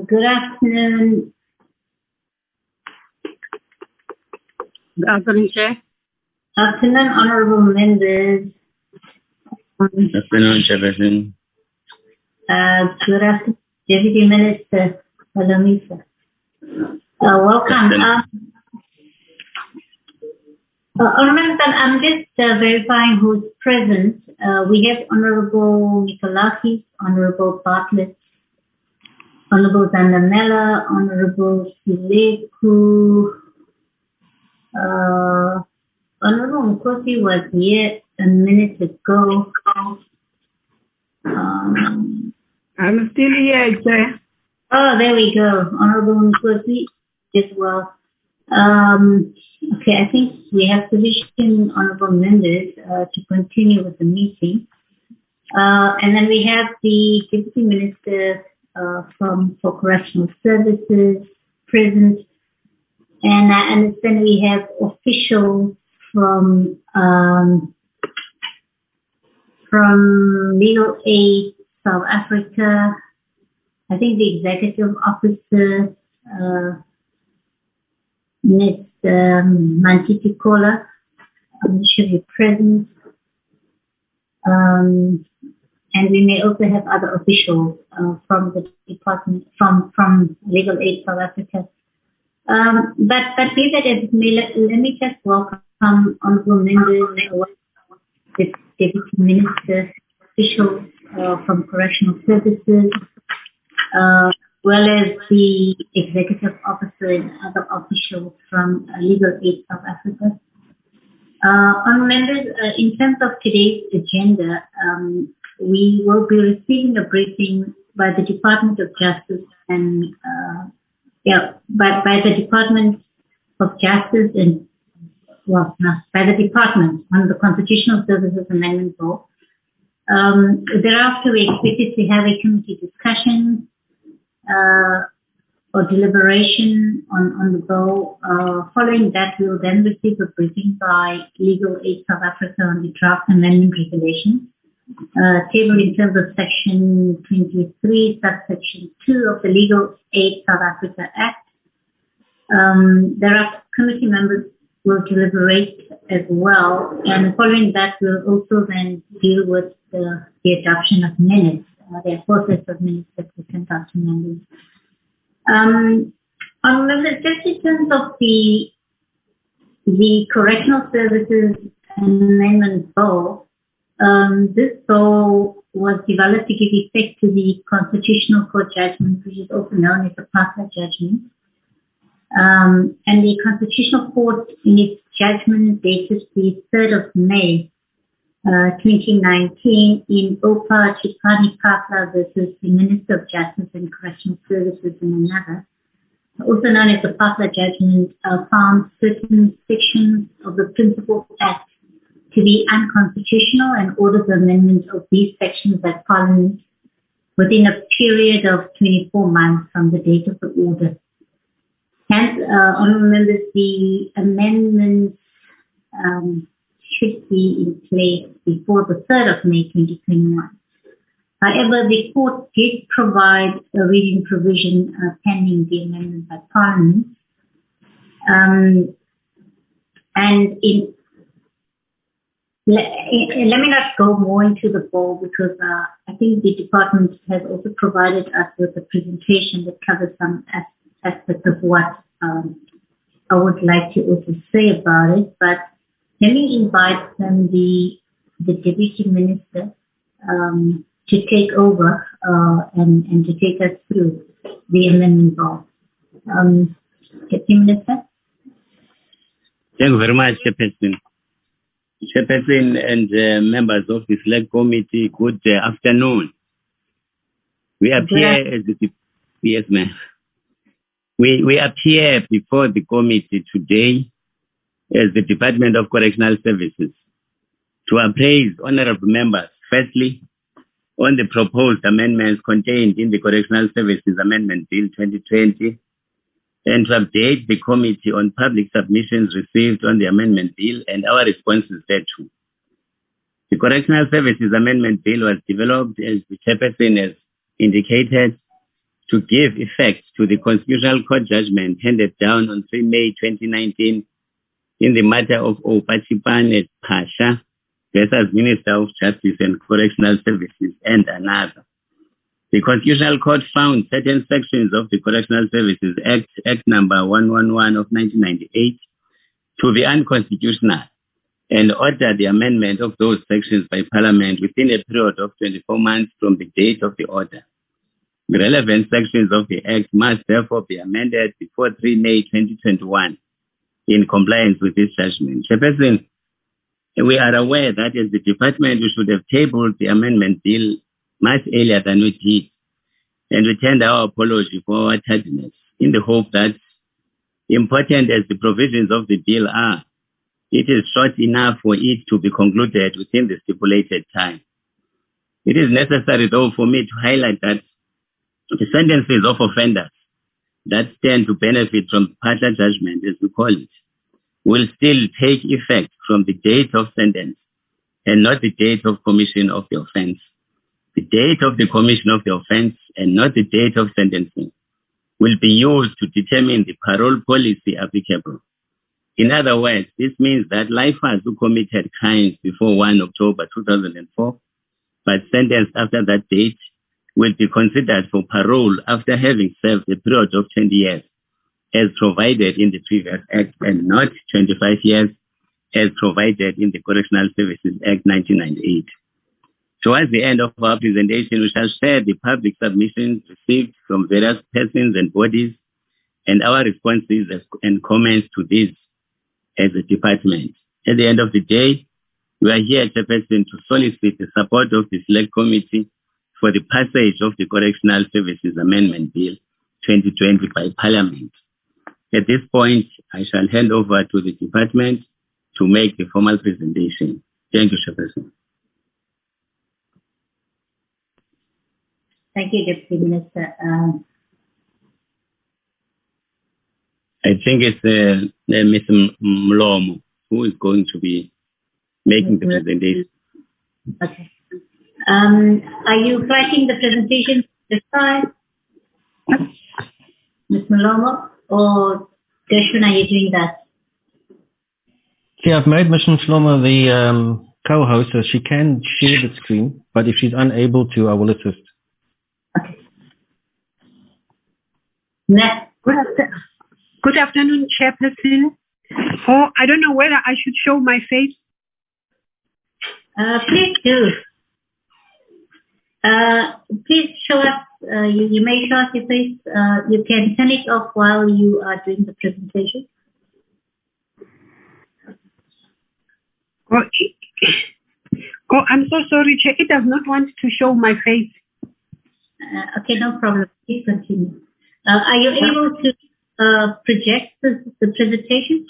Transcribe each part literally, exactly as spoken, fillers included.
Good afternoon. Good afternoon, Chair. Afternoon, honorable members. Good afternoon, Chairperson. Uh, good afternoon, Deputy Minister Palamisa. Uh, welcome. Um, uh, honorable, I'm just uh, verifying who's present. Uh, we have Honorable Mikolakis, Honorable Bartlett, Honorable Zandamela, Honorable Sileku, uh, Honorable Nkosi was here a minute ago. Um, I'm still here, Chair. oh, there we go. Honorable Nkosi as well. Um, okay, I think we have sufficient honorable members uh, to continue with the meeting. Uh, and then we have the Deputy Minister uh, from for Correctional Services present. And I understand we have officials from um, from Legal Aid South Africa. I think the Executive Officer, uh, Miz Um, Mantiti Kola, um, should be present. Um, and we may also have other officials uh, from the department, from, from Legal Aid South Africa. Um, but, but be that as it may, let, let me just welcome honorable members, the Deputy Minister, officials uh, from Correctional Services, uh, as well as the Executive Officer and other officials from uh, Legal Aid South Africa. Uh, honorable members, uh, in terms of today's agenda, um, we will be receiving a briefing by the Department of Justice and uh, Yeah, by, by the Department of Justice and, well, no, by the Department on the Constitutional Services Amendment Bill. Um, thereafter, we expected to have a committee discussion uh, or deliberation on, on the bill. Uh, following that, we will then receive a briefing by Legal Aid South Africa on the draft amendment regulations. Uh, table in terms of section twenty-three, subsection two of the Legal Aid South Africa Act. Um, there are committee members will deliberate as well, and following that, we'll also then deal with the, the adoption of minutes. Uh, there are four sets of minutes that we sent out to members. Um, on members, just in terms of the the Correctional Services Amendment Bill. Um, this bill was developed to give effect to the Constitutional Court judgment, which is also known as the Pasla judgment. Um, and the Constitutional Court, in its judgment dated the third of May, uh, twenty nineteen, in Opa Chipani Pasla versus the Minister of Justice and Correctional Services in another, also known as the Pasla judgment, uh, found certain sections of the Principal Act to be unconstitutional and ordered the amendment of these sections by Parliament within a period of twenty-four months from the date of the order. Hence, uh, honourable members, the amendments um, should be in place before the third of May twenty twenty-one. However, the court did provide a reading provision uh, pending the amendment by Parliament. Um, and in Let, let me not go more into the bill because uh, I think the department has also provided us with a presentation that covers some aspects of what um, I would like to also say about it. But let me invite um, the the Deputy Minister um, to take over uh, and, and to take us through the amendment bill. Um, Deputy Minister? Thank you very much, Chairperson. Chairperson and uh, members of the Select Committee, good uh, afternoon. We appear as the yes, ma'am. We we appear before the committee today as the Department of Correctional Services to appraise honourable members. Firstly, on the proposed amendments contained in the Correctional Services Amendment Bill twenty twenty, and to update the committee on public submissions received on the amendment bill and our responses thereto. The Correctional Services Amendment Bill was developed, as the Chairperson has indicated, to give effect to the Constitutional Court judgment handed down on the third of May twenty nineteen in the matter of Opachipane Pasha versus Minister of Justice and Correctional Services and another. The Constitutional Court found certain sections of the Correctional Services Act, Act number one eleven of nineteen ninety-eight, to be unconstitutional and ordered the amendment of those sections by Parliament within a period of twenty-four months from the date of the order. The relevant sections of the Act must therefore be amended before the third of May twenty twenty-one in compliance with this judgment. Chairperson, we are aware that as the department we should have tabled the amendment bill much earlier than we did, and we tender our apology for our tardiness in the hope that, important as the provisions of the bill are, it is short enough for it to be concluded within the stipulated time. It is necessary, though, for me to highlight that the sentences of offenders that stand to benefit from partial judgment, as we call it, will still take effect from the date of sentence and not the date of commission of the offense. The date of the commission of the offense and not the date of sentencing will be used to determine the parole policy applicable. In other words, this means that lifers who committed crimes before the first of October two thousand four but sentenced after that date will be considered for parole after having served a period of twenty years as provided in the previous Act and not twenty-five years as provided in the Correctional Services Act nineteen ninety-eight. Towards the end of our presentation, we shall share the public submissions received from various persons and bodies and our responses and comments to these as a department. At the end of the day, we are here, Chairperson, to solicit the support of the Select Committee for the passage of the Correctional Services Amendment Bill twenty twenty by Parliament. At this point, I shall hand over to the department to make the formal presentation. Thank you, Chairperson. Thank you, Deputy Minister. Um, I think it's uh, uh, Mister Mlomo who is going to be making the presentation. Okay. Um, are you writing the presentation this time, Miz Mlomo, or Gershwin, are you doing that? Yeah, I've made Miz Mlomo the um, co-host, so she can share the screen, but if she's unable to, I will assist. Okay. Next. Good, after- Good afternoon, Chairperson. Oh, I don't know whether I should show my face. Uh, please do. Uh, please show us, uh, you, you may show us your face. Uh, you can turn it off while you are doing the presentation. Oh, oh I'm so sorry, Chair. It does not want to show my face. Uh, okay, no problem. Please continue. Uh, are you able to uh, project the, the presentation?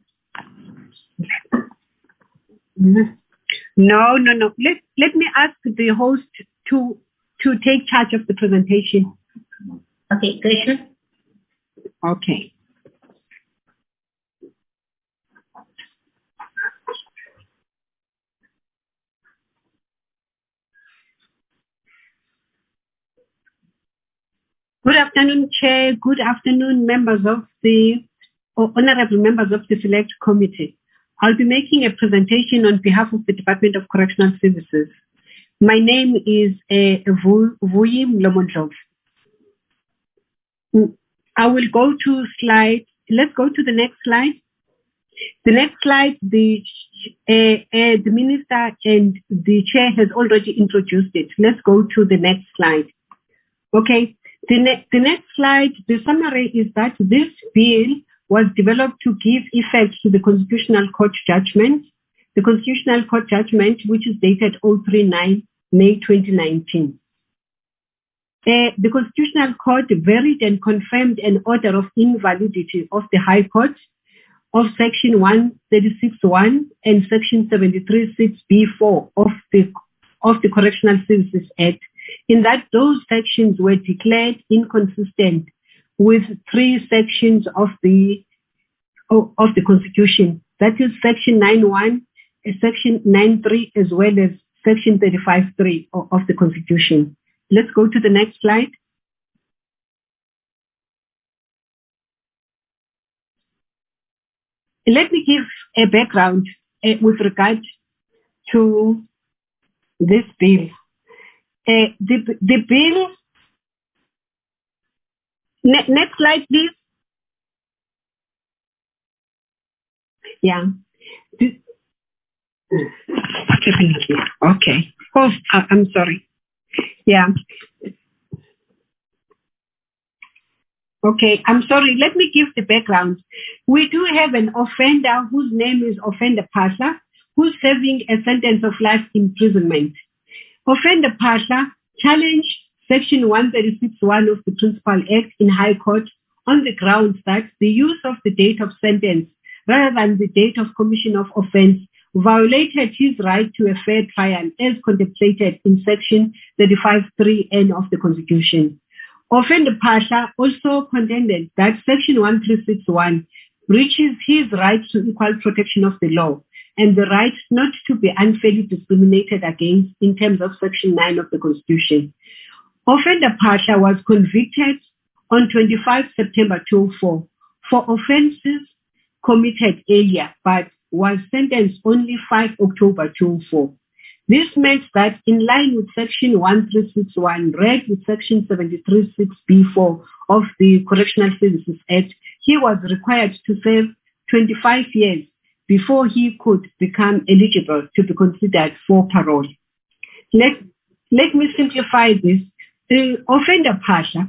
No, no, no. Let let me ask the host to to take charge of the presentation. Okay, Gershwin. Okay. Good afternoon, Chair. Good afternoon, members of the, or honorable members of the Select Committee. I'll be making a presentation on behalf of the Department of Correctional Services. My name is uh, Vuyi Mlomondlov. I will go to slide, let's go to the next slide. The next slide, the, uh, uh, the Minister and the Chair has already introduced it. Let's go to the next slide. Okay. The, ne- the next slide, the summary is that this bill was developed to give effect to the Constitutional Court judgment, the Constitutional Court judgment, which is dated oh three nine May twenty nineteen. Uh, the Constitutional Court varied and confirmed an order of invalidity of the High Court of Section one thirty-six one and Section seventy-three six B four of the, of the Correctional Services Act, in that those sections were declared inconsistent with three sections of the of the Constitution. That is Section nine one, Section nine three, as well as Section thirty-five three of the Constitution. Let's go to the next slide. let me give a background uh, with regard to this bill. Uh, the, the bill, ne- next slide please. Yeah. The, okay. Oh, I'm sorry. Yeah. Okay, I'm sorry. Let me give the background. We do have an offender whose name is Offender Pasha, who's serving a sentence of life imprisonment. Offender Pasha challenged Section one thirty-six one of the Principal Act in High Court on the grounds that the use of the date of sentence rather than the date of commission of offence violated his right to a fair trial as contemplated in Section thirty-five three N of the Constitution. Offender Pasha also contended that Section one three six one breaches his right to equal protection of the law and the right not to be unfairly discriminated against in terms of Section nine of the Constitution. Offender Pasha was convicted on twenty-fifth September two thousand four for offences committed earlier but was sentenced only fifth October two thousand four. This meant that in line with Section one three six one, read with Section seventy-three six B four of the Correctional Services Act, he was required to serve twenty-five years before he could become eligible to be considered for parole. Let, let me simplify this. The Offender Pasha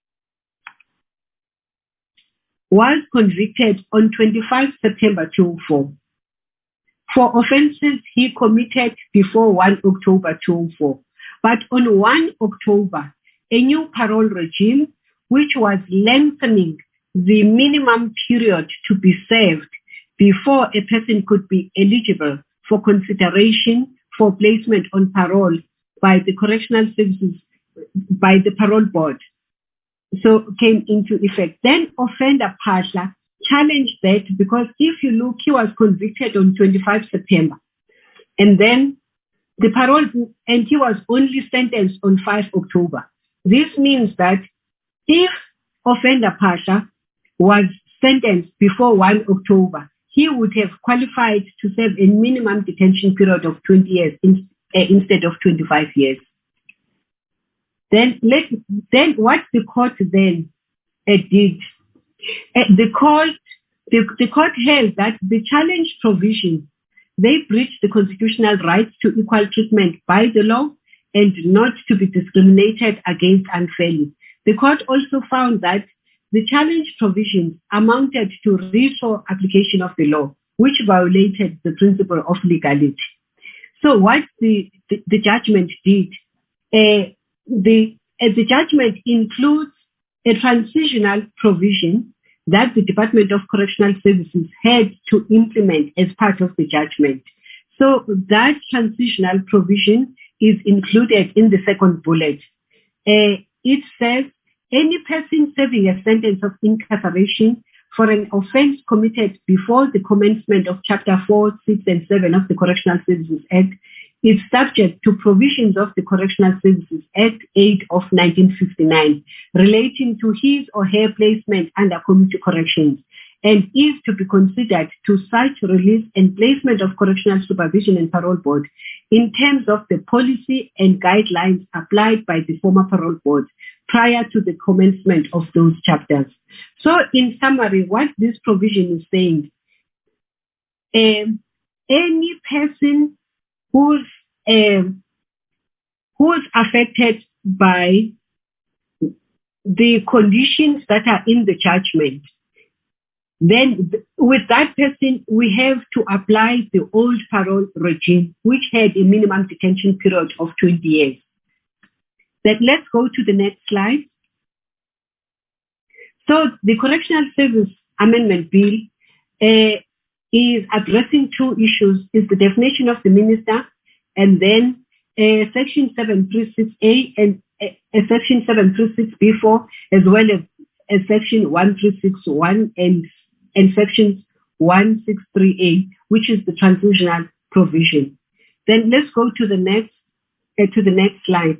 was convicted on twenty-fifth September two thousand four. For offences he committed before first October two thousand four. But on first October, a new parole regime, which was lengthening the minimum period to be served before a person could be eligible for consideration for placement on parole by the Correctional Services, by the Parole Board, so came into effect. Then Offender Pasha challenged that because if you look, he was convicted on twenty-fifth September and then the parole, and he was only sentenced on fifth October. This means that if Offender Pasha was sentenced before first October, he would have qualified to serve a minimum detention period of twenty years in, uh, instead of twenty-five years. Then, let, then what the court then uh, did, uh, the court the, the court held that the challenge provisions, they breach the constitutional rights to equal treatment by the law and not to be discriminated against unfairly. The court also found that the challenge provisions amounted to retro application of the law, which violated the principle of legality. So what the, the, the judgment did, uh, the, uh, the judgment includes a transitional provision that the Department of Correctional Services had to implement as part of the judgment. So that transitional provision is included in the second bullet. Uh, it says, any person serving a sentence of incarceration for an offense committed before the commencement of Chapter four, six, and seven of the Correctional Services Act is subject to provisions of the Correctional Services Act eight of nineteen fifty-nine relating to his or her placement under community corrections and is to be considered to such release and placement of Correctional Supervision and Parole Board in terms of the policy and guidelines applied by the former Parole Board prior to the commencement of those chapters. So in summary, what this provision is saying, um, any person who's, um, who's affected by the conditions that are in the judgment, then with that person, we have to apply the old parole regime, which had a minimum detention period of twenty years. Then let's go to the next slide. So the Correctional Service Amendment Bill uh, is addressing two issues, is the definition of the minister and then uh, Section seven thirty-six A and uh, Section seven thirty-six B four, as well as uh, Section one three six one and, and Section one sixty-three A, which is the transitional provision. Then let's go to the next, uh, to the next slide.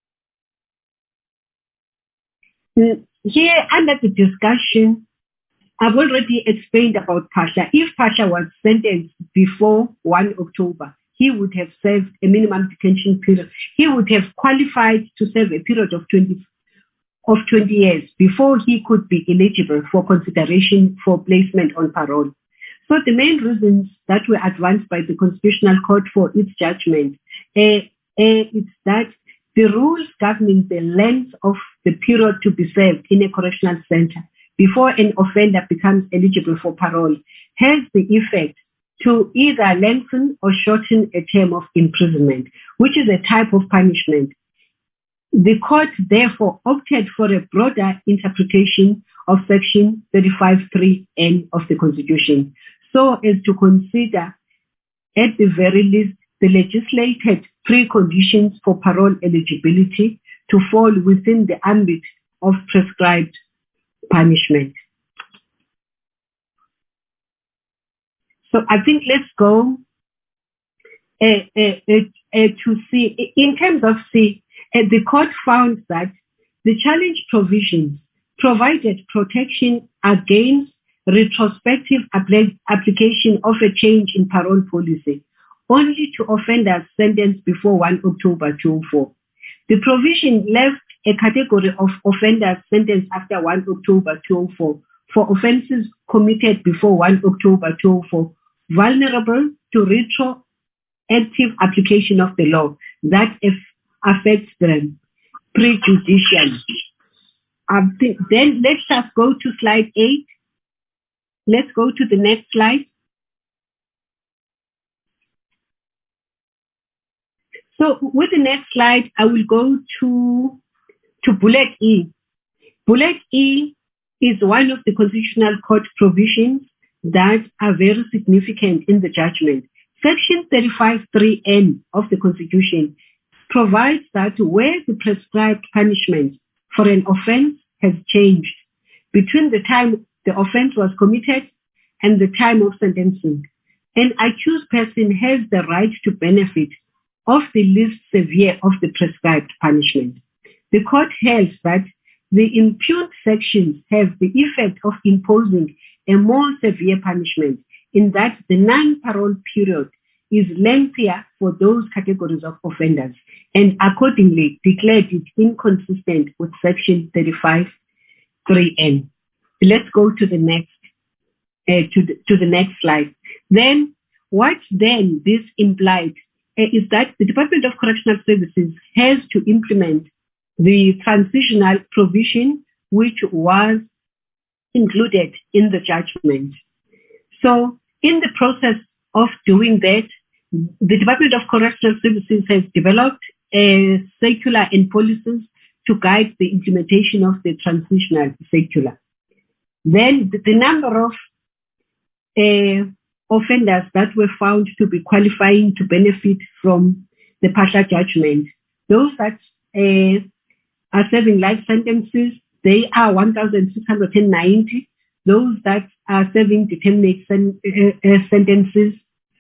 Here, under the discussion I've already explained about Pasha. If Pasha was sentenced before the first of October, he would have served a minimum detention period. He would have qualified to serve a period of twenty, of twenty years before he could be eligible for consideration for placement on parole. So the main reasons that were advanced by the Constitutional Court for its judgment uh, uh, is that the rules governing the length of the period to be served in a correctional center before an offender becomes eligible for parole has the effect to either lengthen or shorten a term of imprisonment, which is a type of punishment. The court therefore opted for a broader interpretation of Section thirty-five three N of the Constitution, so as to consider, at the very least, the legislated preconditions for parole eligibility to fall within the ambit of prescribed punishment. So I think let's go uh, uh, uh, uh, to see, in terms of C, uh, the court found that the challenge provisions provided protection against retrospective apl- application of a change in parole policy only to offenders sentenced before the first of October two thousand four. The provision left a category of offenders sentenced after the first of October two thousand four for offences committed before the first of October two thousand four vulnerable to retroactive application of the law that if affects them prejudicially. Um, th- then let's just go to slide eight. Let's go to the next slide. So with the next slide, I will go to, to bullet E. Bullet E is one of the Constitutional Court provisions that are very significant in the judgment. Section thirty-five three N of the Constitution provides that where the prescribed punishment for an offense has changed between the time the offense was committed and the time of sentencing, an accused person has the right to benefit of the least severe of the prescribed punishment. The court held that the impugned sections have the effect of imposing a more severe punishment in that the non-parole period is lengthier for those categories of offenders and accordingly declared it inconsistent with Section thirty-five three N. Let's go to the next uh, to the, to the next slide. Then, what then this implied uh, is that the Department of Correctional Services has to implement the transitional provision which was included in the judgment. So, in the process of doing that, the Department of Correctional Services has developed a circular and policies to guide the implementation of the transitional circular. Then the, the number of uh, offenders that were found to be qualifying to benefit from the partial judgment, those that uh, are serving life sentences, they are one thousand six hundred ninety. Those that are serving determinate sen- uh, uh, sentences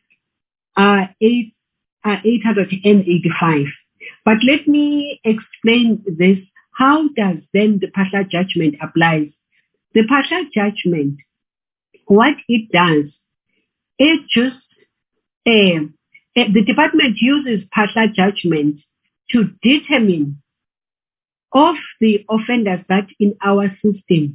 are eight are eight hundred eighty-five. But let me explain this. How does then the partial judgment apply? The partial judgment, what it does, it just uh, uh, the department uses partial judgment to determine of the offenders that in our system,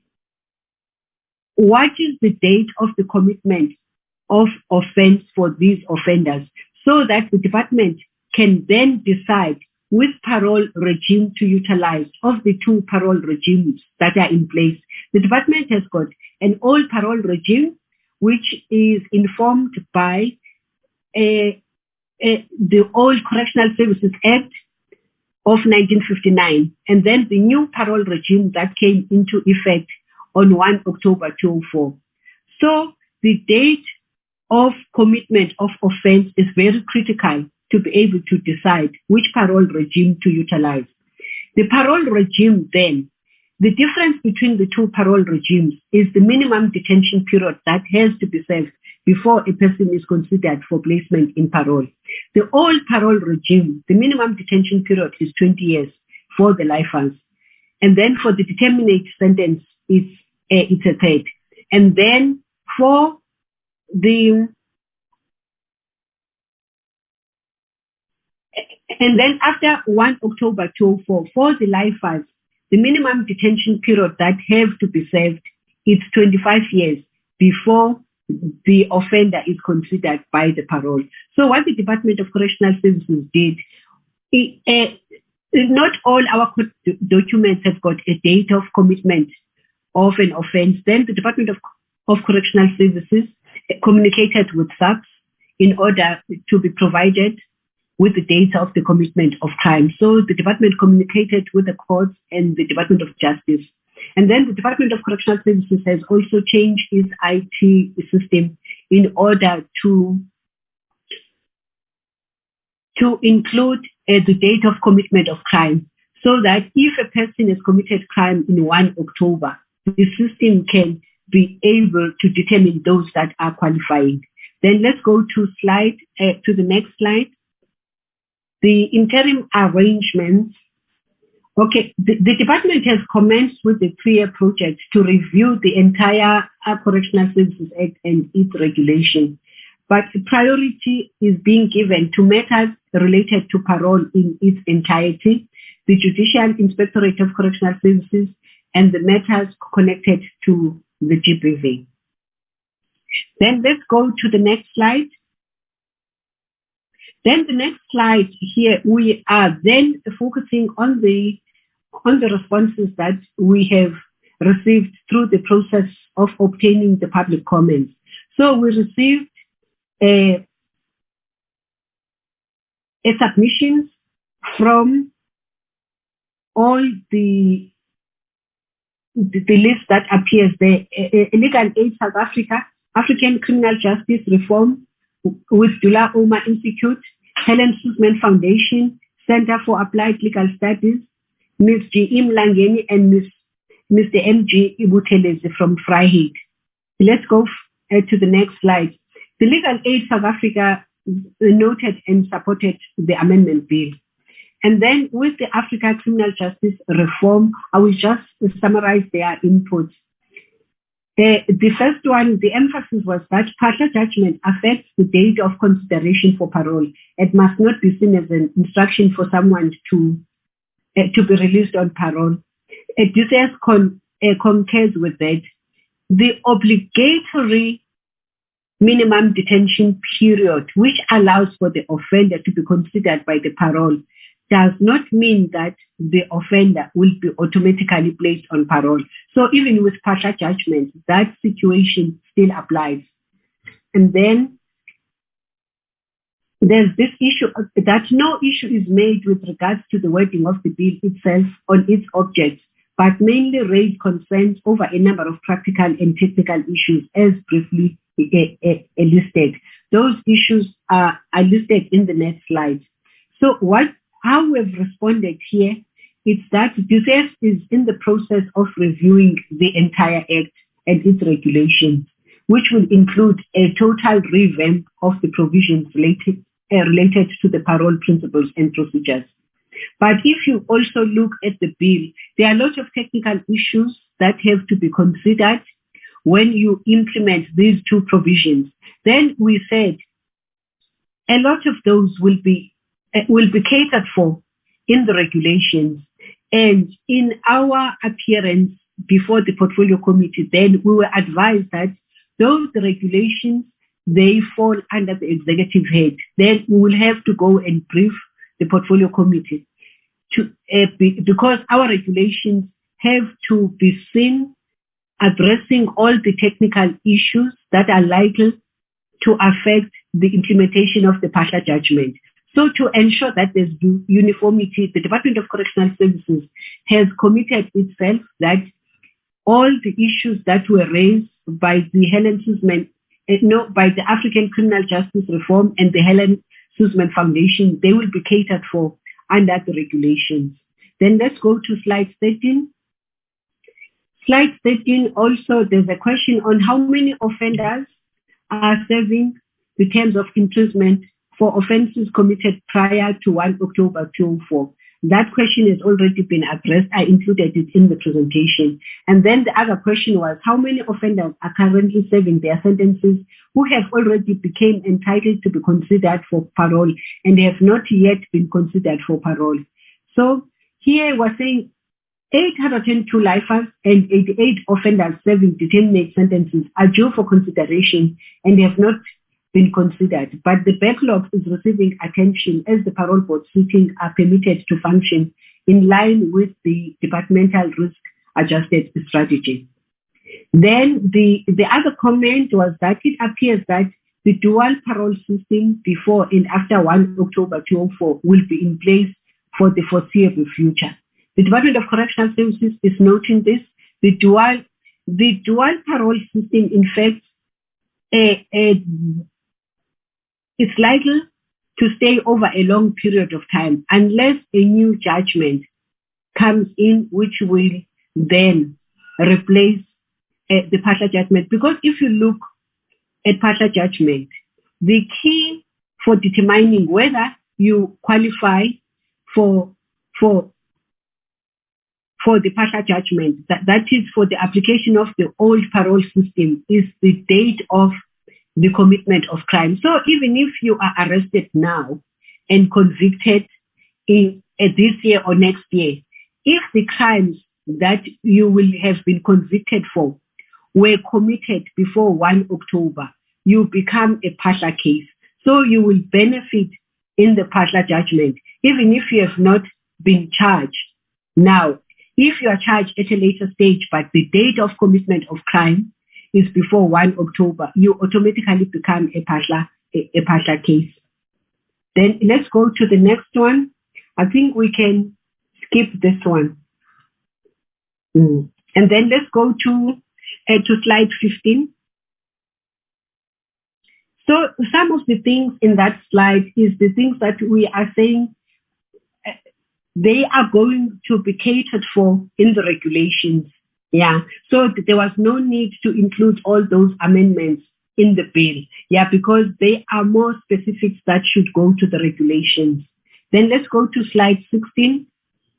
what is the date of the commitment of offense for these offenders, so that the department can then decide which parole regime to utilize of the two parole regimes that are in place. The department has got an old parole regime, which is informed by a, a, the old Correctional Services Act of nineteen fifty-nine, and then the new parole regime that came into effect on the first of October two thousand four. So the date of commitment of offense is very critical to be able to decide which parole regime to utilize. The parole regime then, the difference between the two parole regimes is the minimum detention period that has to be served before a person is considered for placement in parole. The old parole regime, the minimum detention period is twenty years for the lifers. And then for the determinate sentence, it's, uh, it's a third. And then for the and then after first October two thousand four, for the lifers, the minimum detention period that have to be served is twenty-five years before the offender is considered by the parole. So what the Department of Correctional Services did, it, uh, not all our documents have got a date of commitment of an offense. Then the Department of, of Correctional Services communicated with S A Q S in order to be provided with the data of the commitment of crime. So the department communicated with the courts and the Department of Justice. And then the Department of Correctional Services has also changed its I T system in order to, to include uh, the date of commitment of crime, so that if a person has committed crime in first October, the system can be able to determine those that are qualifying. Then let's go to slide, uh, to the next slide. The interim arrangements. Okay, the, the department has commenced with the three-year project to review the entire uh, Correctional Services Act and its regulation. But priority is being given to matters related to parole in its entirety, the Judicial Inspectorate of Correctional Services, and the matters connected to the G B V. Then let's go to the next slide. Then the next slide here, we are then focusing on the on the responses that we have received through the process of obtaining the public comments. So we received a, a submissions from all the, the, the list that appears there. A, a Legal Aid South Africa, African Criminal Justice Reform with Dula Oma Institute, Helen Suzman Foundation, Center for Applied Legal Studies, Miz G. Mlangeni and Miz Mister M G Ibuthelezi from Vryheid. Let's go uh, to the next slide. The Legal Aid South Africa noted and supported the amendment bill. And then with the Africa Criminal Justice Reform, I will just summarize their inputs. Uh, the first one, the emphasis was that partial judgment affects the date of consideration for parole. It must not be seen as an instruction for someone to uh, to be released on parole. Uh, D C S con, uh, concurs with that. The obligatory minimum detention period, which allows for the offender to be considered by the parole, does not mean that the offender will be automatically placed on parole. So even with partial judgment, that situation still applies. And then there's this issue that no issue is made with regards to the wording of the bill itself on its object, but mainly raised concerns over a number of practical and technical issues as briefly uh, uh, listed. Those issues are, are listed in the next slide. So what how we've responded here is that D C S is in the process of reviewing the entire Act and its regulations, which will include a total revamp of the provisions related, uh, related to the parole principles and procedures. But if you also look at the bill, there are a lot of technical issues that have to be considered when you implement these two provisions. Then we said a lot of those will be uh, will be catered for in the regulations. And in our appearance before the portfolio committee, then we were advised that those regulations, they fall under the executive head. Then we will have to go and brief the portfolio committee to uh, be, because our regulations have to be seen addressing all the technical issues that are likely to affect the implementation of the partial judgment. So to ensure that there's uniformity, the Department of Correctional Services has committed itself that all the issues that were raised by the Helen Suzman, uh, no, by the African Criminal Justice Reform and the Helen Suzman Foundation, they will be catered for under the regulations. Then let's go to slide thirteen. Slide thirteen, also there's a question on how many offenders are serving the terms of imprisonment for offences committed prior to first October two thousand four. That question has already been addressed. I included it in the presentation. And then the other question was, how many offenders are currently serving their sentences who have already become entitled to be considered for parole and have not yet been considered for parole? So here we're saying eight hundred two lifers and eighty-eight offenders serving determinate sentences are due for consideration and have not been considered, but the backlog is receiving attention as the parole board sitting are permitted to function in line with the departmental risk adjusted strategy. Then the, the other comment was that it appears that the dual parole system before and after first October two thousand four will be in place for the foreseeable future. The Department of Correctional Services is noting this. The dual, the dual parole system, in fact, a, a it's likely to stay over a long period of time unless a new judgment comes in which will then replace uh, the partial judgment. Because if you look at partial judgment, the key for determining whether you qualify for for for the partial judgment, that, that is for the application of the old parole system, is the date of the commitment of crime. So even if you are arrested now and convicted in uh, this year or next year, if the crimes that you will have been convicted for were committed before first October, you become a partial case. So you will benefit in the partial judgment, even if you have not been charged now. If you are charged at a later stage, but the date of commitment of crime is before first October, you automatically become a partial, a, a partial case. Then let's go to the next one. I think we can skip this one. Mm. And then let's go to, uh, to slide fifteen. So some of the things in that slide is the things that we are saying uh, they are going to be catered for in the regulations. Yeah, so there was no need to include all those amendments in the bill. Yeah, because they are more specifics that should go to the regulations. Then let's go to slide sixteen.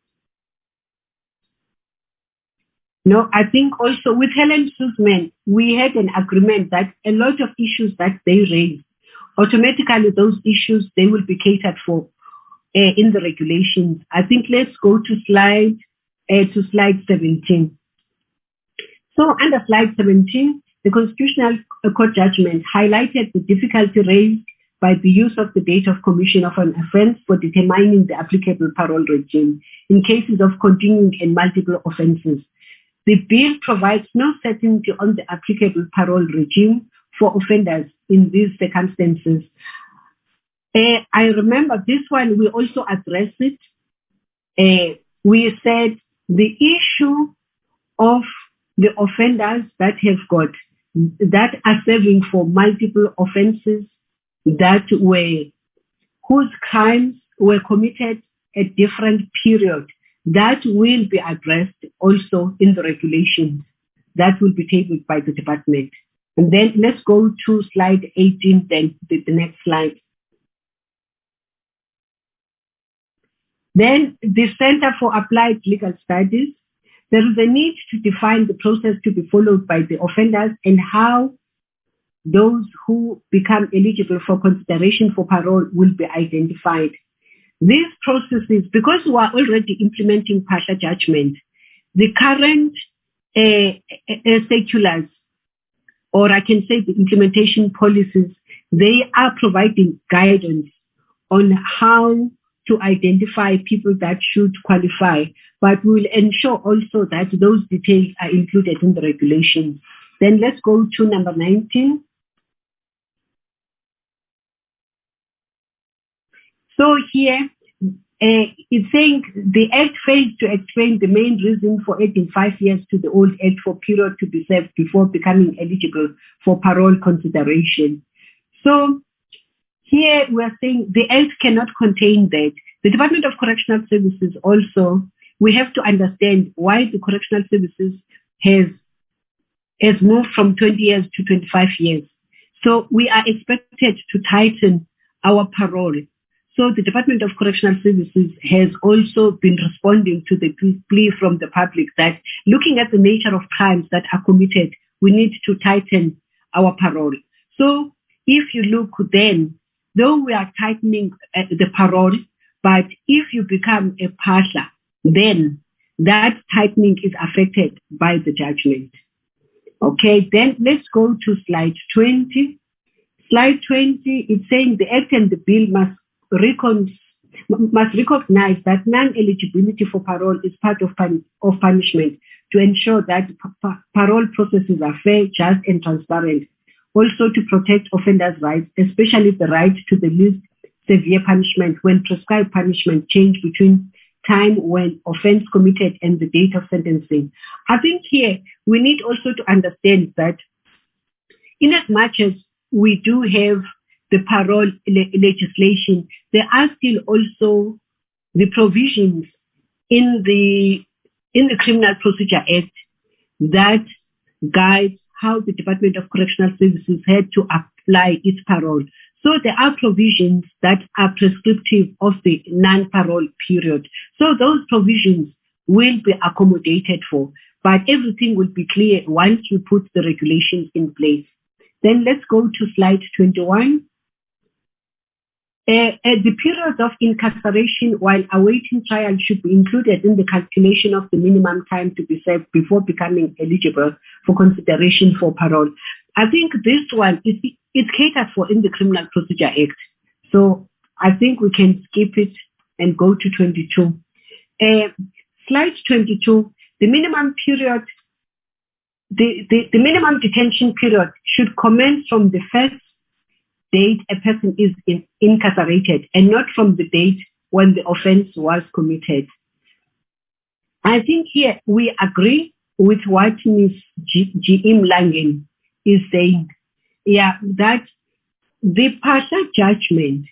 No, I think also with Helen Suzman, we had an agreement that a lot of issues that they raised, automatically those issues, they will be catered for uh, in the regulations. I think let's go to slide, uh, to slide seventeen. So under slide seventeen, the Constitutional Court judgment highlighted the difficulty raised by the use of the date of commission of an offense for determining the applicable parole regime in cases of continuing and multiple offenses. The bill provides no certainty on the applicable parole regime for offenders in these circumstances. Uh, I remember this one, we also addressed it. Uh, we said the issue of the offenders that have got, that are serving for multiple offenses that were, whose crimes were committed at different periods, that will be addressed also in the regulations that will be tabled by the department. And then let's go to slide eighteen, then the, the next slide. Then the Center for Applied Legal Studies, there is a need to define the process to be followed by the offenders and how those who become eligible for consideration for parole will be identified. These processes, because we are already implementing partial judgment, the current uh, uh, circulars, or I can say the implementation policies, they are providing guidance on how to identify people that should qualify, but we will ensure also that those details are included in the regulations. Then let's go to number nineteen. So here, uh, it's saying the Act fails to explain the main reason for adding five years to the old Act for period to be served before becoming eligible for parole consideration. So here we are saying the Act cannot contain that. The Department of Correctional Services also, we have to understand why the Correctional Services has, has moved from twenty years to twenty-five years. So we are expected to tighten our parole. So the Department of Correctional Services has also been responding to the plea from the public that looking at the nature of crimes that are committed, we need to tighten our parole. So if you look then, though we are tightening uh, the parole, but if you become a pasha, then that tightening is affected by the judgment. Okay, then let's go to slide twenty. Slide twenty, it's saying the Act and the bill must, recon- must recognize that non-eligibility for parole is part of, pun- of punishment to ensure that pa- parole processes are fair, just, and transparent. Also to protect offenders' rights, especially the right to the least severe punishment when prescribed punishment change between time when offense committed and the date of sentencing. I think here we need also to understand that in as much as we do have the parole le- legislation, there are still also the provisions in the in the Criminal Procedure Act that guide how the Department of Correctional Services had to apply its parole. So there are provisions that are prescriptive of the non-parole period. So those provisions will be accommodated for, but everything will be clear once we put the regulations in place. Then let's go to slide twenty-one. Uh, uh, the period of incarceration while awaiting trial should be included in the calculation of the minimum time to be served before becoming eligible for consideration for parole. I think this one is it's catered for in the Criminal Procedure Act. So I think we can skip it and go to twenty-two. Uh, slide twenty-two, the minimum period, the, the, the minimum detention period should commence from the first date a person is in, incarcerated and not from the date when the offense was committed. I think here we agree with what Miz G M Langen is saying. Yeah, that the partial judgment,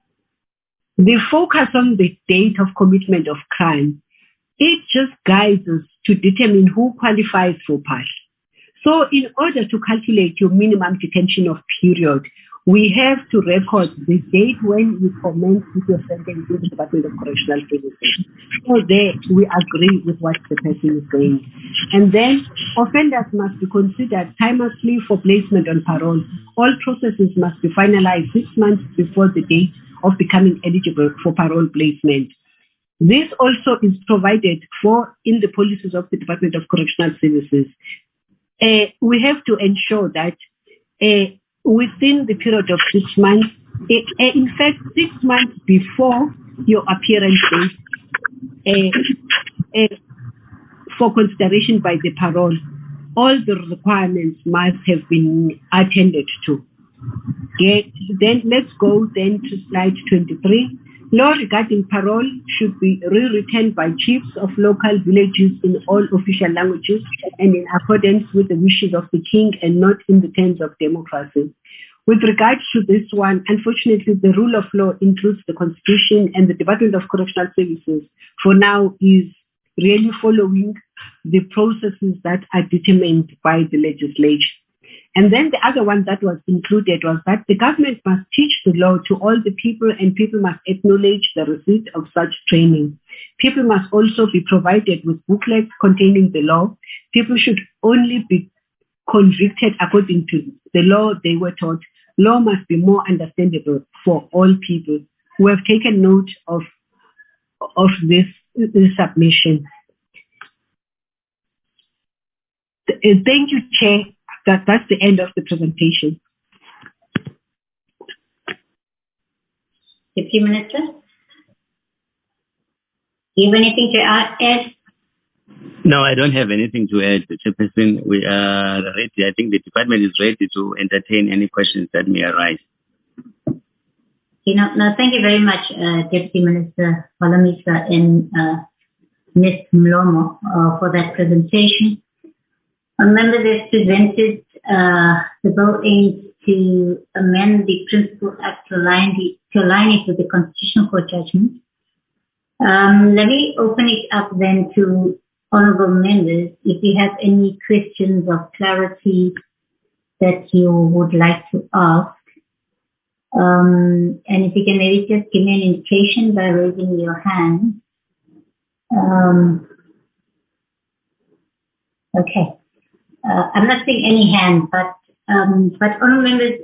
the focus on the date of commitment of crime, it just guides us to determine who qualifies for partial. So in order to calculate your minimum detention of period, we have to record the date when you commence with your sentence in the Department of Correctional Services. So there we agree with what the person is saying. And then offenders must be considered timelessly for placement on parole. All processes must be finalized six months before the date of becoming eligible for parole placement. This also is provided for in the policies of the Department of Correctional Services. Uh, we have to ensure that uh, within the period of six months, uh, uh, in fact, six months before your appearance date, uh, uh, for consideration by the parole, all the requirements must have been attended to. Okay. Then let's go then to slide twenty-three. Law regarding parole should be rewritten by chiefs of local villages in all official languages and in accordance with the wishes of the king and not in the terms of democracy. With regards to this one, unfortunately, the rule of law includes the Constitution, and the Department of Correctional Services for now is really following the processes that are determined by the legislature. And then the other one that was included was that the government must teach the law to all the people, and people must acknowledge the receipt of such training. People must also be provided with booklets containing the law. People should only be convicted according to the law they were taught. Law must be more understandable for all people. We have taken note of, of this, this submission. Thank you, Chair. That, that's the end of the presentation. Deputy Minister, do you have anything to add? No, I don't have anything to add, Chairperson. We are ready. I think the department is ready to entertain any questions that may arise. You know, no, thank you very much, uh, Deputy Minister Palamisa and uh, Miz Mlomo uh, for that presentation. Remember, they've presented uh, the bill aims to amend the Principal Act to align, the, to align it with the Constitutional Court judgment. Um, let me open it up then to honorable members. If you have any questions of clarity that you would like to ask, Um, and if you can maybe just give me an indication by raising your hand. Um, okay. Uh, I'm not seeing any hands, but um, but honourable members.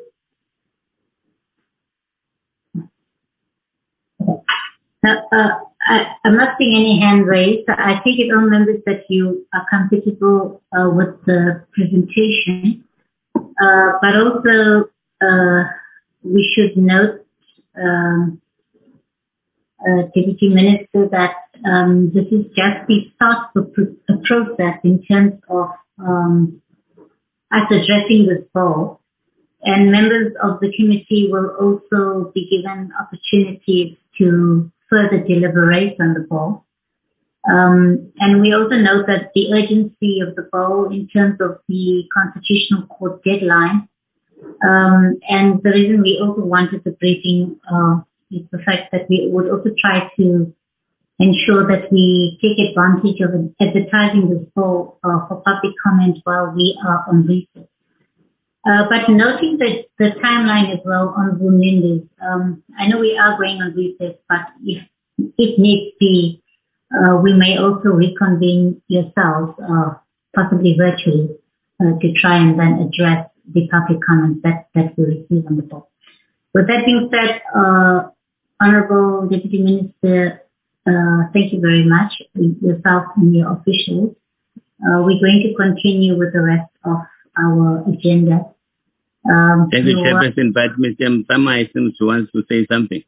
Uh, uh, I, I'm not seeing any hand raised. So I take it, honourable members, that you are comfortable uh, with the presentation, uh, but also uh, we should note, um, uh, Deputy Minister, that um, this is just the start of a process in terms of um, us addressing this bill. And members of the committee will also be given opportunities to further deliberate on the bill. Um, and we also note that the urgency of the bill in terms of the Constitutional Court deadline, um, and the reason we also wanted the briefing uh, is the fact that we would also try to ensure that we take advantage of advertising this bill uh, for public comment while we are on recess. Uh, but noting that the timeline as well on Zoom members, um, I know we are going on recess, but if it needs be, uh, we may also reconvene yourselves, uh, possibly virtually, uh, to try and then address the public comments that, that we receive on the bill. With that being said, uh, Honourable Deputy Minister, uh, thank you very much, yourself and your officials. Uh, we're going to continue with the rest of our agenda. Um, Thank you, Chairperson, but Mister Msamai seems to want to say something.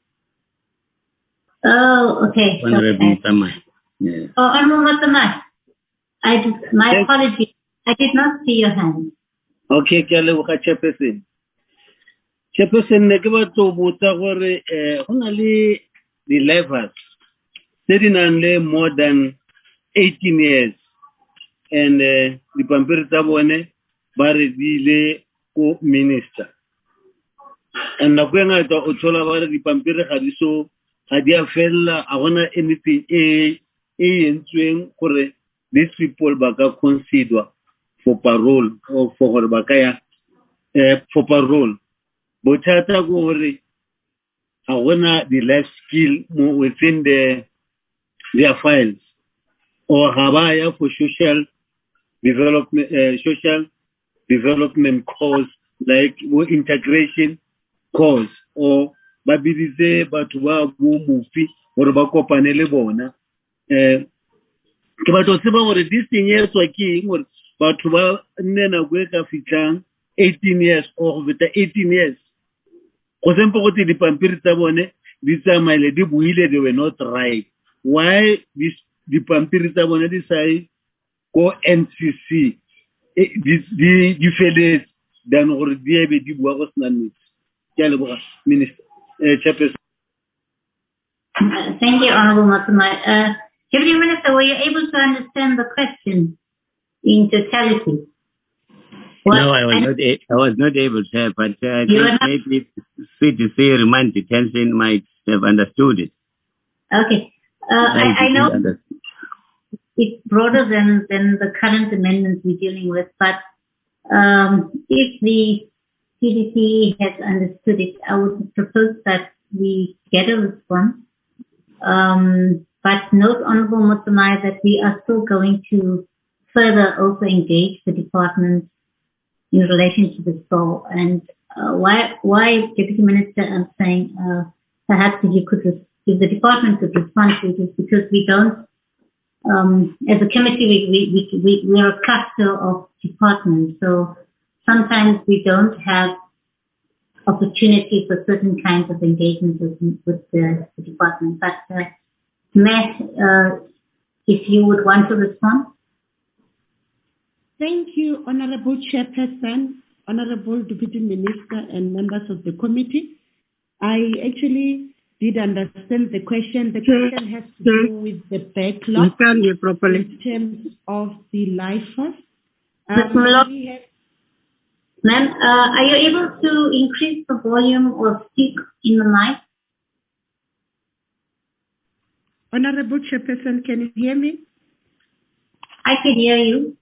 Oh, okay. Honorable Msamai. Yeah. Oh, Honorable Msamai. I just, my Thank apologies. I did not see your hand. Okay, Chairperson. Chairperson, ne ke batla go botsa gore eh go na le the levels sitting on more than eighteen years, and uh, the pampiri tsa bone ba re dile ko minister, and na go ngata o tshola ba re di pampiri ga di so ga di a fella a gona anything e e entsweng gore these people ba ka consider for parole or for gore ba ka ya eh for parole. Bothata go gore ga gona the life skill within the their files, or ga ba ya for social development uh, social development course like integration course, or ba biditse batho ba bo mofi gore ba kopane le bona. eh ke batho se ba gore this thing yes wa ke eng gore batho ba nne na go ka fitlang eighteen years or with eighteen years go sempo go di pampiri tsa bone di tsamaile di buile they were not right. Why this di pampiri tsa bone di sai go N C C di di di fele dan gore di ebe di bua go sna nnete. Ke a leboga Minister eh Chairperson. Thank you, Honorable Msamai. Uh, Deputy Minister, were you able to understand the question in totality? What, no, I was I, not. A, I was not able to, but uh, I think maybe C D C remand detention might have understood it. Okay, uh, I, I know understand. It's broader than than the current amendments we're dealing with, but um, if the C D C has understood it, I would propose that we get a response. Um, but note, Honorable Msamai, that we are still going to further also engage the department in relation to this bill. And uh, why, why, Deputy Minister, I'm saying uh, perhaps if you could, if the department could respond to it, is because we don't, um, as a committee, we we we we, we are a cluster of departments, so sometimes we don't have opportunity for certain kinds of engagement with, with the, the department. But uh, Matt, uh, if you would want to respond. Thank you, Honorable Chairperson, Honorable Deputy Minister, and members of the committee. I actually did understand the question. The question has to do with the backlog in terms of the lifers. Um, Ma'am, uh, are you able to increase the volume or speak in the mic? Honorable Chairperson, can you hear me? I can hear you.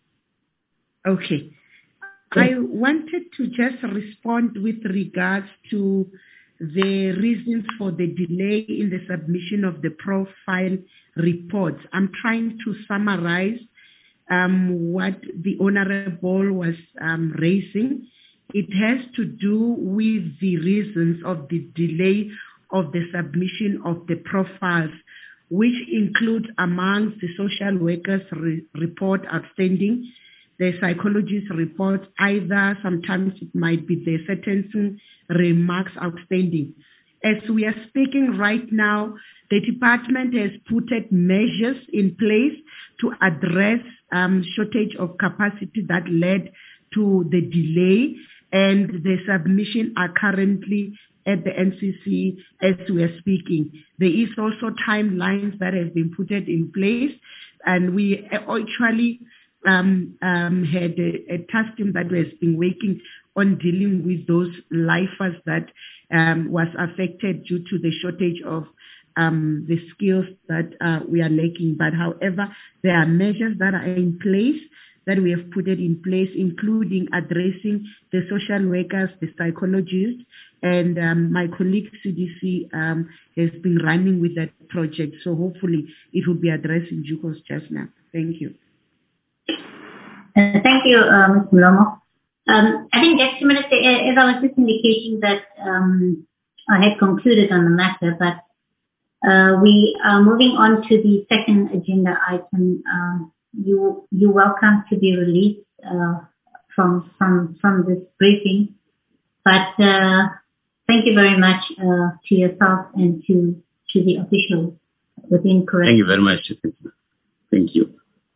Okay. I wanted to just respond with regards to the reasons for the delay in the submission of the profile reports. I'm trying to summarize um, what the Honorable was um, raising. It has to do with the reasons of the delay of the submission of the profiles, which includes amongst the social workers re report outstanding, the psychologist report, either sometimes it might be the sentencing remarks outstanding. As we are speaking right now, the department has put measures in place to address um, shortage of capacity that led to the delay, and the submission are currently at the N C C as we are speaking. There is also timelines that have been put in place, and we actually um, um, had a, a task team that has been working on dealing with those lifers that um, was affected due to the shortage of um, the skills that uh, we are lacking. But however, there are measures that are in place that we have put it in place, including addressing the social workers, the psychologists, and um, my colleague C D C um, has been running with that project. So hopefully it will be addressed in due course just now. Thank you. Uh, thank you, uh, Miz Mlomo. Um, I think just a minute, as I was just indicating that um, I had concluded on the matter, but uh, we are moving on to the second agenda item. Uh, you, you're welcome to be released uh, from, from, from this briefing, but uh, thank you very much uh, to yourself and to, to the officials within Corrections. Thank you very much. Thank you.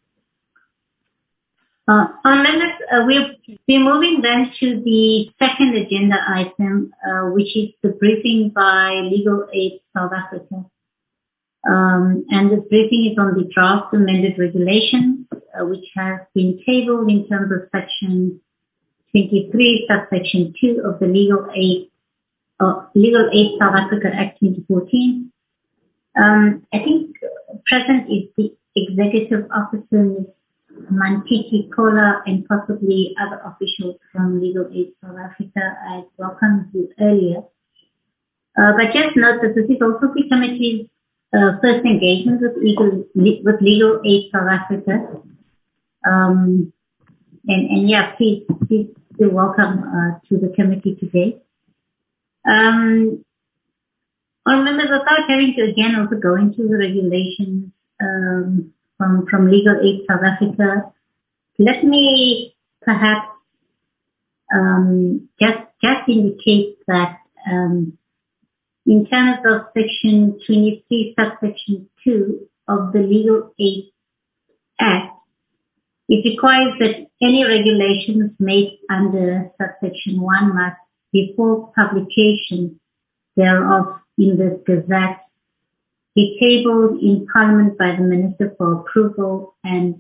Uh, on members, uh, we'll be moving then to the second agenda item, uh, which is the briefing by Legal Aid South Africa. Um, and this briefing is on the draft amended regulations, uh, which has been tabled in terms of section twenty-three, subsection two of the Legal Aid, uh, Legal Aid South Africa Act twenty fourteen. Um, I think present is the executive officer, Miz Mantiki Kola, and possibly other officials from Legal Aid South Africa. I welcomed you earlier. Uh, but just note that this is also the committee's uh, first engagement with Legal, with Legal Aid South Africa. Um, and, and yeah, please, please be welcome uh, to the committee today. Um, or members, without having to again also go into the regulations, um, From, from Legal Aid South Africa, let me perhaps um, just just indicate that um, in terms of section twenty-three, subsection two of the Legal Aid Act, it requires that any regulations made under subsection one must, before publication thereof in the Gazette, be tabled in Parliament by the Minister for approval, and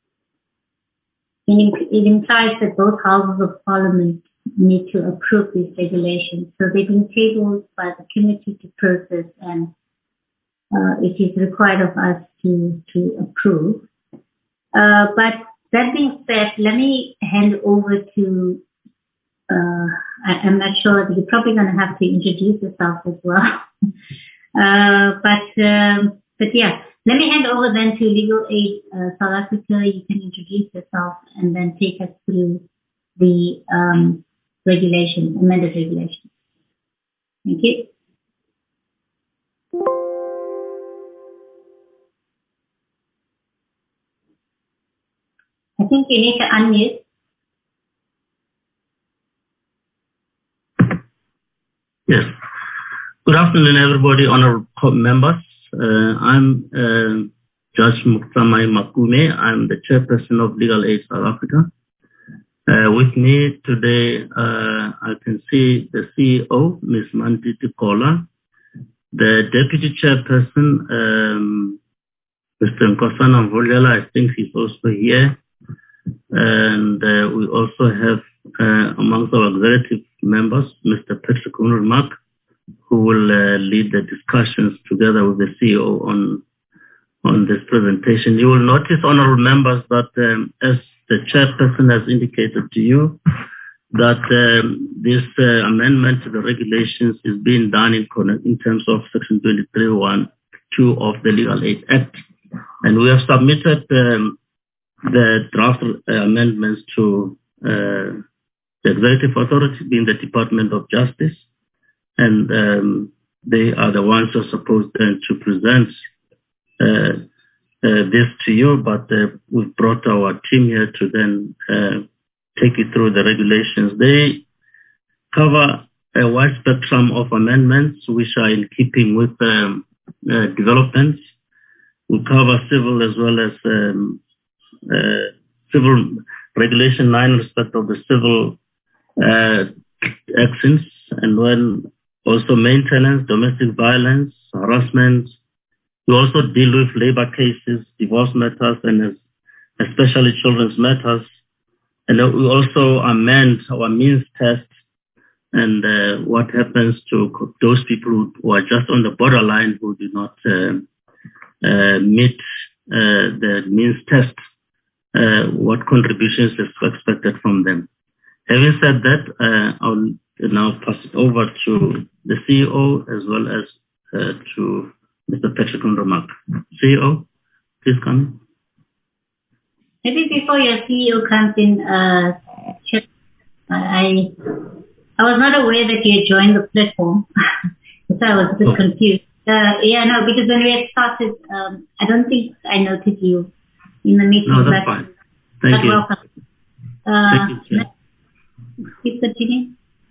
it implies that both houses of Parliament need to approve these regulations. So they've been tabled by the committee to process, and uh, it is required of us to, to approve. Uh, but that being said, let me hand over to, uh, I, I'm not sure, you're probably going to have to introduce yourself as well. Uh, but, um, but yeah, let me hand over then to Legal Aid uh, South Africa. You can introduce yourself and then take us through the um, regulations, amended regulations. Thank you. I think you need to unmute. Yes. Good afternoon, everybody, honorable members. Uh, I'm uh, Judge Muktamai Makume. I'm the chairperson of Legal Aid South Africa. Uh, with me today, uh, I can see the C E O, Miz Mantiki Kola, the deputy chairperson, um, Mister Nkosana Mvulela. I think he's also here. And uh, we also have uh, amongst our executive members, Mister Patrick Unrumark, who will uh, lead the discussions together with the C E O on on this presentation. You will notice, honorable members, that um, as the chairperson has indicated to you, that um, this uh, amendment to the regulations is being done in, in terms of Section twenty-three point one two of the Legal Aid Act. And we have submitted um, the draft uh, amendments to uh, the Executive Authority, being the Department of Justice. And um, they are the ones who are supposed then to present uh, uh, this to you, but uh, we've brought our team here to then uh, take you through the regulations. They cover a wide spectrum of amendments which are in keeping with um, uh, developments. We cover civil as well as um, uh, civil regulation nine in respect of the civil uh, actions, and when also maintenance, domestic violence, harassment. We also deal with labor cases, divorce matters, and especially children's matters. And we also amend our means test and uh, what happens to those people who are just on the borderline who do not uh, uh, meet uh, the means test, uh, what contributions is expected from them. Having said that, uh, I'll now pass it over to the C E O as well as uh, to Mister Patrick Hundemark. C E O, please come in. Maybe before your C E O comes in, uh, I I was not aware that you had joined the platform, so I was a bit oh. confused. Uh, yeah, no, because when we had started, um, I don't think I noticed you in the meeting. No, that's but, fine. Thank but you. Welcome. Uh, Thank you, please continue.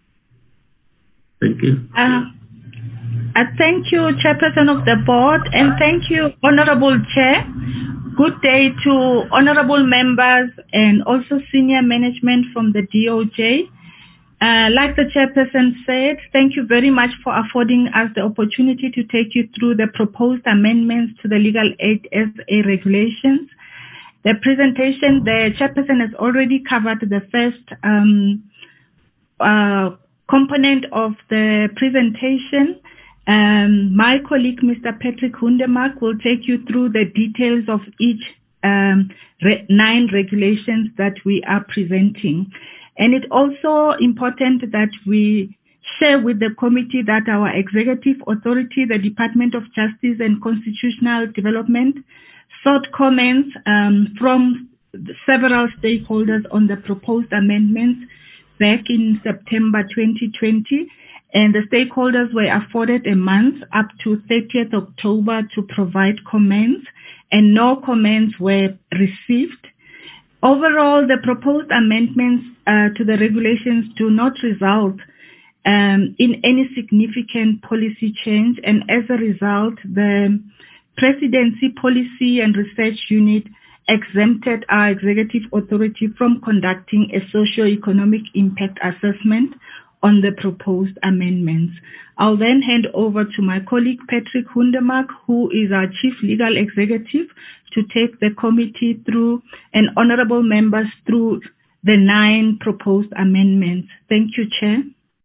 Thank you. Uh, I thank you, Chairperson of the Board, and thank you, Honorable Chair. Good day to honorable members and also senior management from the D O J. Uh, like the Chairperson said, thank you very much for affording us the opportunity to take you through the proposed amendments to the Legal Aid S A regulations. The presentation, the Chairperson has already covered the first um, uh, component of the presentation. Um, my colleague, Mister Patrick Hundemark, will take you through the details of each um, re nine regulations that we are presenting. And it's also important that we share with the committee that our executive authority, the Department of Justice and Constitutional Development, sought comments um, from several stakeholders on the proposed amendments back in September twenty twenty. And the stakeholders were afforded a month up to thirtieth October to provide comments, and no comments were received. Overall, the proposed amendments uh, to the regulations do not result um, in any significant policy change, and as a result, the Presidency Policy and Research Unit exempted our executive authority from conducting a socio-economic impact assessment on the proposed amendments. I'll then hand over to my colleague Patrick Hundemark, who is our Chief Legal Executive, to take the committee through and honorable members through the nine proposed amendments. Thank you, Chair.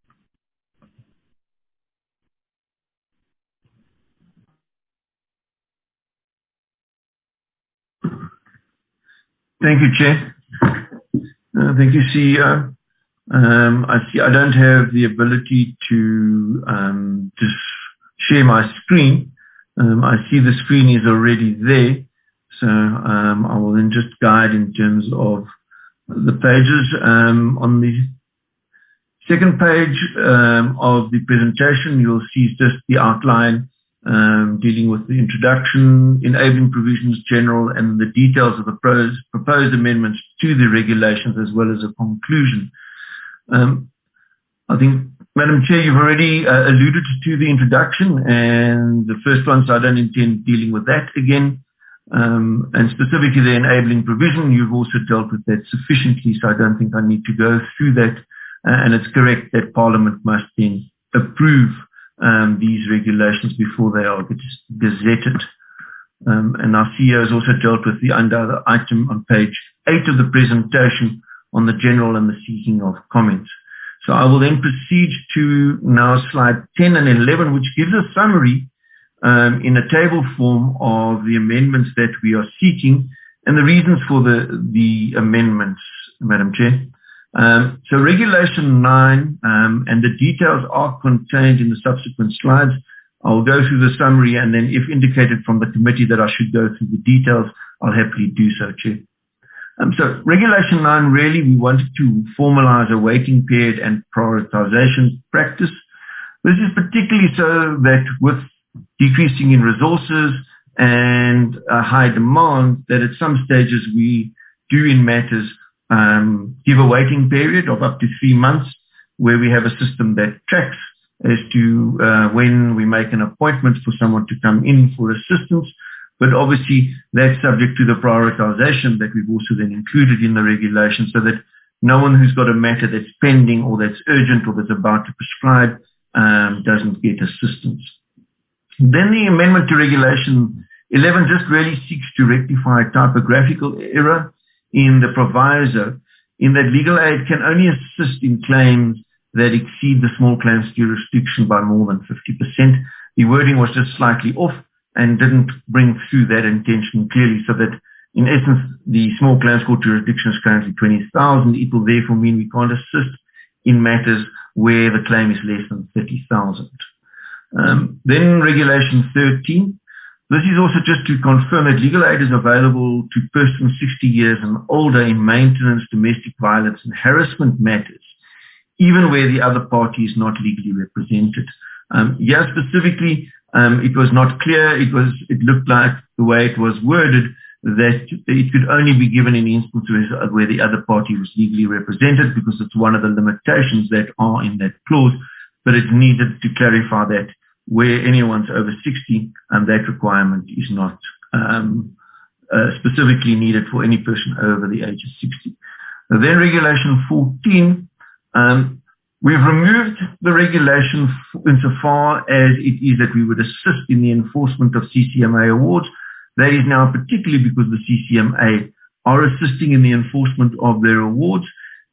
Thank you, Chair. Uh, thank you, C E O. Um, I see I don't have the ability to um, just share my screen. Um, I see the screen is already there, so um, I will then just guide in terms of the pages. Um, on the second page um, of the presentation, you'll see just the outline um, dealing with the introduction, enabling provisions general, and the details of the pros, proposed amendments to the regulations, as well as a conclusion. Um, I think, Madam Chair, you've already uh, alluded to the introduction and the first one, so I don't intend dealing with that again. Um, and specifically the enabling provision, you've also dealt with that sufficiently, so I don't think I need to go through that. Uh, and it's correct that Parliament must then approve um, these regulations before they are gazetted. Um, and our C E O has also dealt with the under item on page eight of the presentation on the general and the seeking of comments. So I will then proceed to now slide ten and eleven, which gives a summary um, in a table form of the amendments that we are seeking and the reasons for the, the amendments, Madam Chair. Um, so Regulation nine, um, and the details are contained in the subsequent slides. I'll go through the summary, and then if indicated from the committee that I should go through the details, I'll happily do so, Chair. Um, so Regulation nine, really, we wanted to formalize a waiting period and prioritization practice. This is particularly so that with decreasing in resources and a high demand, that at some stages we do in matters um, give a waiting period of up to three months where we have a system that tracks as to uh, when we make an appointment for someone to come in for assistance. But obviously that's subject to the prioritization that we've also then included in the regulation, so that no one who's got a matter that's pending or that's urgent or that's about to prescribe um, doesn't get assistance. Then the amendment to Regulation eleven just really seeks to rectify a typographical error in the proviso, in that legal aid can only assist in claims that exceed the small claims jurisdiction by more than fifty percent. The wording was just slightly off and didn't bring through that intention clearly, so that in essence the small claims court jurisdiction is currently twenty thousand. It will therefore mean we can't assist in matters where the claim is less than thirty thousand. Um, then Regulation thirteen. This is also just to confirm that legal aid is available to persons sixty years and older in maintenance, domestic violence and harassment matters, even where the other party is not legally represented. Um, yeah, specifically, um, it was not clear. It was, it looked like the way it was worded that it could only be given in instances where the other party was legally represented, because it's one of the limitations that are in that clause. But it needed to clarify that where anyone's over sixty, and that requirement is not um, uh, specifically needed for any person over the age of sixty. Now then Regulation fourteen, um, we've removed the regulation insofar as it is that we would assist in the enforcement of C C M A awards. That is now particularly because the C C M A are assisting in the enforcement of their awards,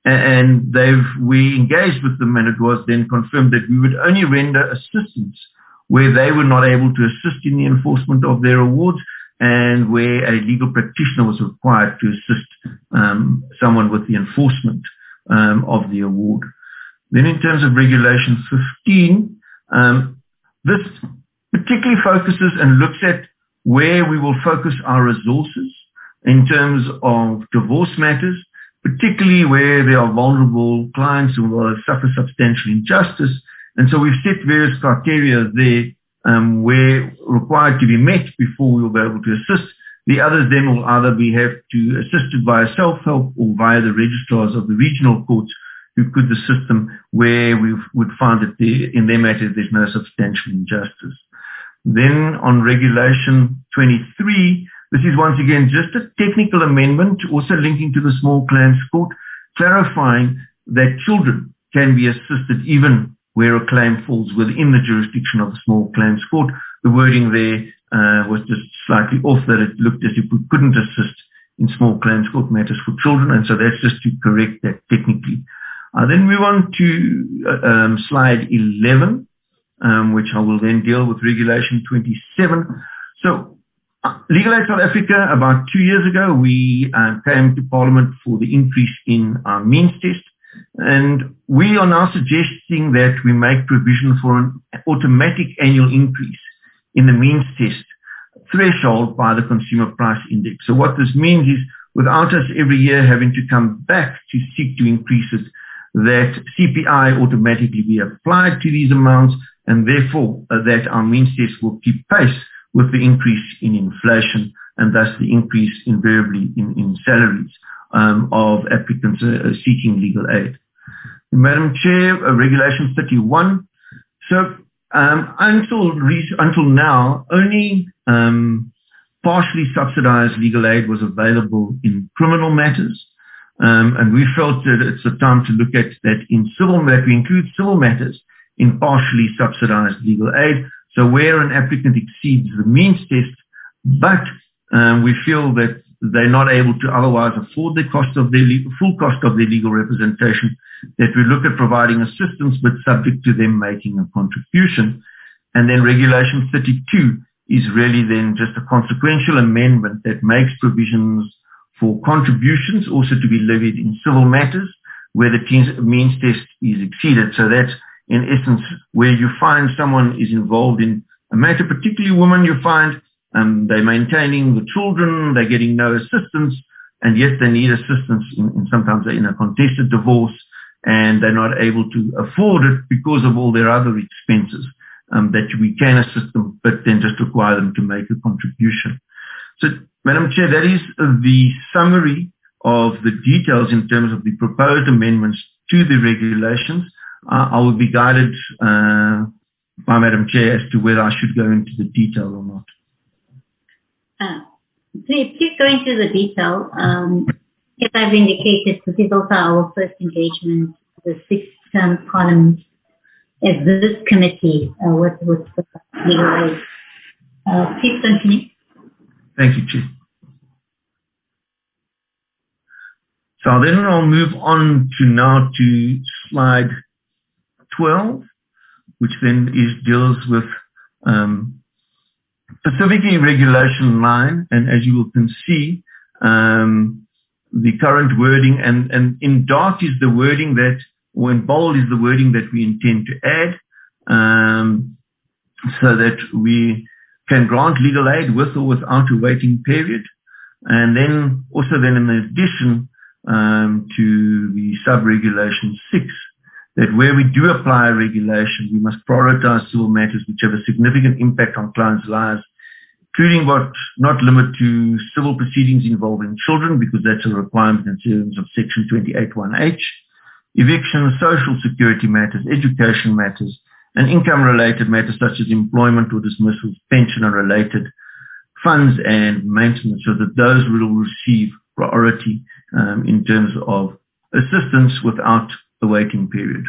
and they've we engaged with them, and it was then confirmed that we would only render assistance where they were not able to assist in the enforcement of their awards, and where a legal practitioner was required to assist um, someone with the enforcement um, of the award. Then in terms of Regulation fifteen, um, this particularly focuses and looks at where we will focus our resources in terms of divorce matters, particularly where there are vulnerable clients who will suffer substantial injustice. And so we've set various criteria there um, where required to be met before we will be able to assist. The others then will either be have to assisted via self-help or via the registrars of the regional courts, who could assist them where we would find that there, in their matter there's no substantial injustice. Then on Regulation twenty-three, this is once again just a technical amendment, also linking to the small claims court, clarifying that children can be assisted even where a claim falls within the jurisdiction of the small claims court. The wording there uh, was just slightly off, that it looked as if we couldn't assist in small claims court matters for children, and so that's just to correct that technically. Uh, then move on to uh, um, slide eleven, um, which I will then deal with Regulation twenty-seven. So uh, Legal Aid South Africa, about two years ago, we uh, came to Parliament for the increase in our means test. And we are now suggesting that we make provision for an automatic annual increase in the means test threshold by the Consumer Price Index. So what this means is, without us every year having to come back to seek to increase it, that C P I automatically be applied to these amounts, and therefore uh, that our means test will keep pace with the increase in inflation, and thus the increase invariably in, in salaries um, of applicants uh, seeking legal aid. Madam Chair, uh, Regulation thirty-one. So um, until re- until now, only um, partially subsidized legal aid was available in criminal matters. Um, and we felt that it's a time to look at that in civil, that we include civil matters in partially subsidized legal aid. So where an applicant exceeds the means test, but um, we feel that they're not able to otherwise afford the cost of their legal, full cost of their legal representation, that we look at providing assistance, but subject to them making a contribution. And then Regulation thirty-two is really then just a consequential amendment that makes provisions for contributions also to be levied in civil matters, where the teens, means test is exceeded. So that's in essence where you find someone is involved in a matter, particularly women. You find um, they're maintaining the children, they're getting no assistance, and yet they need assistance. In, in sometimes they're in a contested divorce, and they're not able to afford it because of all their other expenses. Um, that we can assist them, but then just require them to make a contribution. So, Madam Chair, that is the summary of the details in terms of the proposed amendments to the regulations. Uh, I will be guided uh, by Madam Chair as to whether I should go into the detail or not. Uh, please, please go into the detail. Um, as I've indicated, this is also our first engagement, the sixth term Parliament, as this committee uh, with, with the legal aid. Uh, please continue. Thank you, Chief. So then I'll move on to now to slide twelve, which then is deals with um, specifically Regulation nine, and as you can see, um, the current wording, and, and in dark is the wording that, or in bold is the wording that we intend to add, um, so that we can grant legal aid with or without a waiting period. And then also then in addition um, to the sub-regulation six, that where we do apply a regulation, we must prioritize civil matters which have a significant impact on clients' lives, including but not limited to civil proceedings involving children, because that's a requirement in terms of Section twenty-eight one H, eviction, social security matters, education matters, and income-related matters such as employment or dismissals, pension and related funds and maintenance, so that those will receive priority um, in terms of assistance without a waiting period.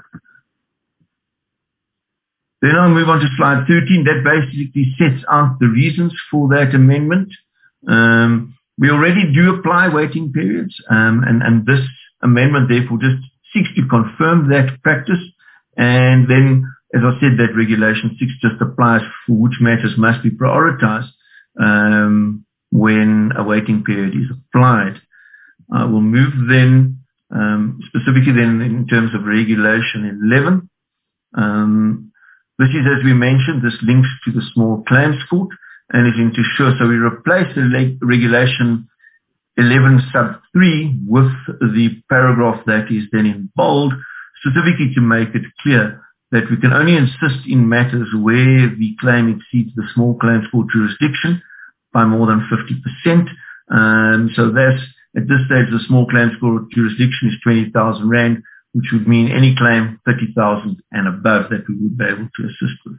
Then I'll move on to slide thirteen. That basically sets out the reasons for that amendment. Um, we already do apply waiting periods, um, and, and this amendment therefore just seeks to confirm that practice. And then, as I said, that Regulation six just applies for which matters must be prioritized um, when a waiting period is applied. I will move then, um, specifically then in terms of Regulation eleven. Um, this is, as we mentioned, this links to the Small Claims Court and is into sure. So we replace the Regulation eleven sub three with the paragraph that is then in bold, specifically to make it clear that we can only insist in matters where the claim exceeds the Small Claims Court jurisdiction by more than fifty percent. Um, so that's, at this stage, the Small Claims Court jurisdiction is twenty thousand rand, which would mean any claim thirty thousand and above that we would be able to assist with.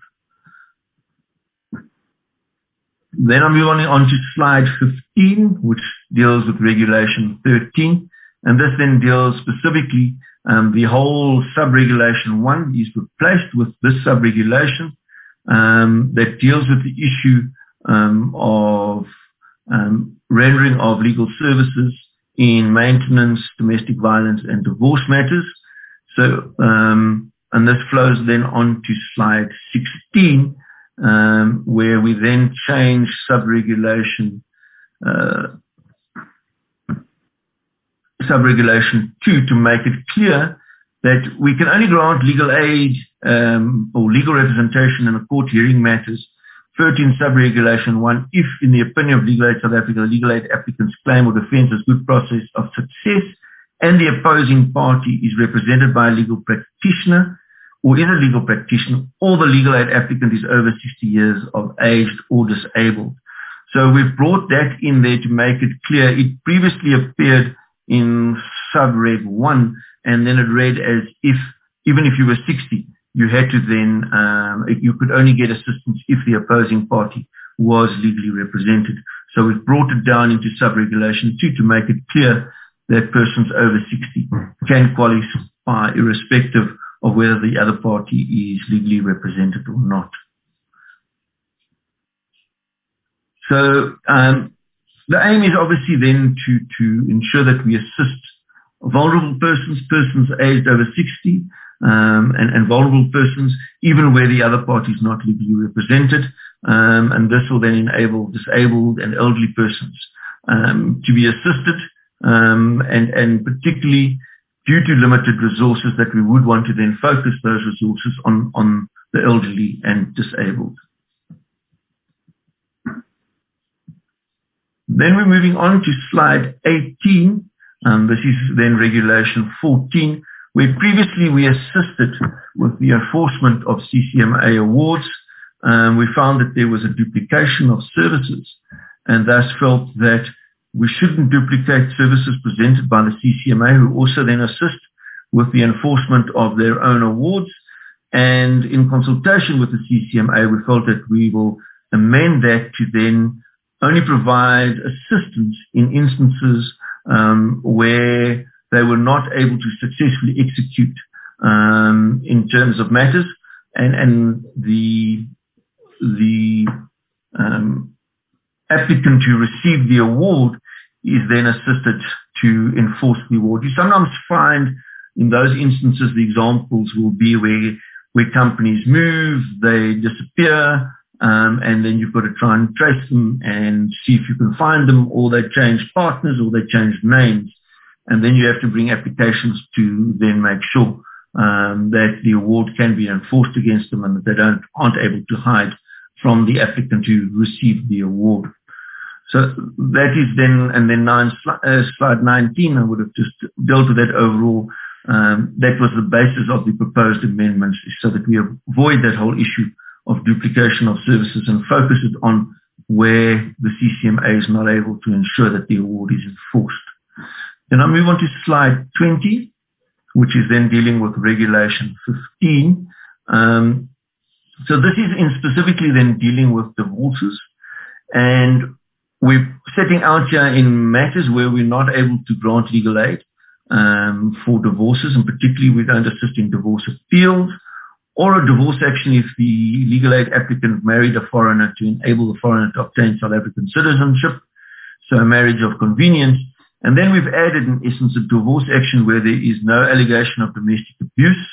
Then I'll move on, on to slide fifteen, which deals with Regulation thirteen. And this then deals specifically, um, the whole sub-regulation one is replaced with this sub-regulation um, that deals with the issue um, of um, rendering of legal services in maintenance, domestic violence and divorce matters. So, um, and this flows then on to slide sixteen, um, where we then change sub-regulation uh, sub-regulation two to make it clear that we can only grant legal aid um, or legal representation in a court hearing matters referred to in sub-regulation one if, in the opinion of Legal Aid South Africa, the legal aid applicant's claim or defense has good process of success and the opposing party is represented by a legal practitioner or is a legal practitioner, or the legal aid applicant is over sixty years of age or disabled. So we've brought that in there to make it clear. It previously appeared in sub-reg one, and then it read as if, even if you were sixty, you had to then, um, you could only get assistance if the opposing party was legally represented. So we've brought it down into sub-regulation two to make it clear that persons over sixty can qualify irrespective of whether the other party is legally represented or not. So, um, the aim is obviously then to, to ensure that we assist vulnerable persons, persons aged over sixty, um, and, and vulnerable persons, even where the other party is not legally represented. Um, and this will then enable disabled and elderly persons um, to be assisted, um, and, and particularly due to limited resources, that we would want to then focus those resources on, on the elderly and disabled. Then we're moving on to slide eighteen. Um, this is then regulation fourteen, where previously we assisted with the enforcement of C C M A awards. Um, we found that there was a duplication of services, and thus felt that we shouldn't duplicate services presented by the C C M A, who also then assist with the enforcement of their own awards. And in consultation with the C C M A, we felt that we will amend that to then only provide assistance in instances um, where they were not able to successfully execute um, in terms of matters, and, and the the um, applicant who received the award is then assisted to enforce the award. You sometimes find in those instances the examples will be where where companies move, they disappear, um, and then you've got to try and trace them and see if you can find them, or they change partners, or they change names. And then you have to bring applications to then make sure um, that the award can be enforced against them and that they don't aren't able to hide from the applicant who received the award. So that is then, and then nine, uh, slide nineteen, I would have just dealt with that overall. Um, that was the basis of the proposed amendments, so that we avoid that whole issue of duplication of services and focus it on where the C C M A is not able to ensure that the award is enforced. Then I move on to slide twenty, which is then dealing with regulation fifteen. Um, so this is in specifically then dealing with divorces, and we're setting out here in matters where we're not able to grant legal aid um, for divorces, and particularly we don't assist in divorce appeals or a divorce action if the legal aid applicant married a foreigner to enable the foreigner to obtain South African citizenship, so a marriage of convenience. And then we've added, in essence, a divorce action where there is no allegation of domestic abuse,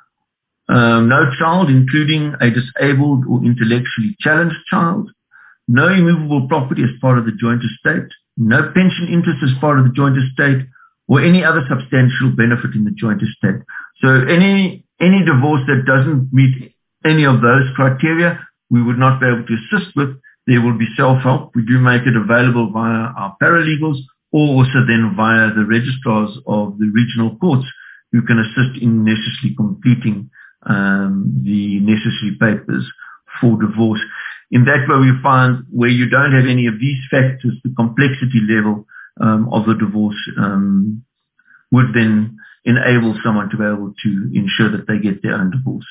um, no child, including a disabled or intellectually challenged child, no immovable property as part of the joint estate, no pension interest as part of the joint estate, or any other substantial benefit in the joint estate. So any any divorce that doesn't meet any of those criteria, we would not be able to assist with. There will be self-help. We do make it available via our paralegals, or also then via the registrars of the regional courts, who can assist in necessarily completing um, the necessary papers for divorce. In that way, we find where you don't have any of these factors, the complexity level um, of the divorce um, would then enable someone to be able to ensure that they get their own divorce.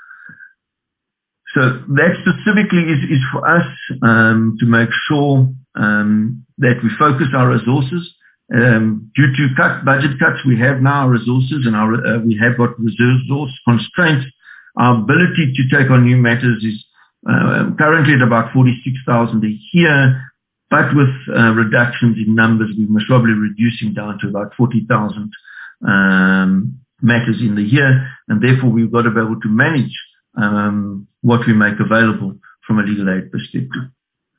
So that specifically is, is for us um, to make sure um, that we focus our resources. Um, due to cut, budget cuts, we have now resources, and our, uh, we have got resource constraints. Our ability to take on new matters is uh, currently at about forty-six thousand a year, but with uh, reductions in numbers, we must probably reducing down to about forty thousand um, matters in the year, and therefore we've got to be able to manage um, what we make available from a legal aid perspective.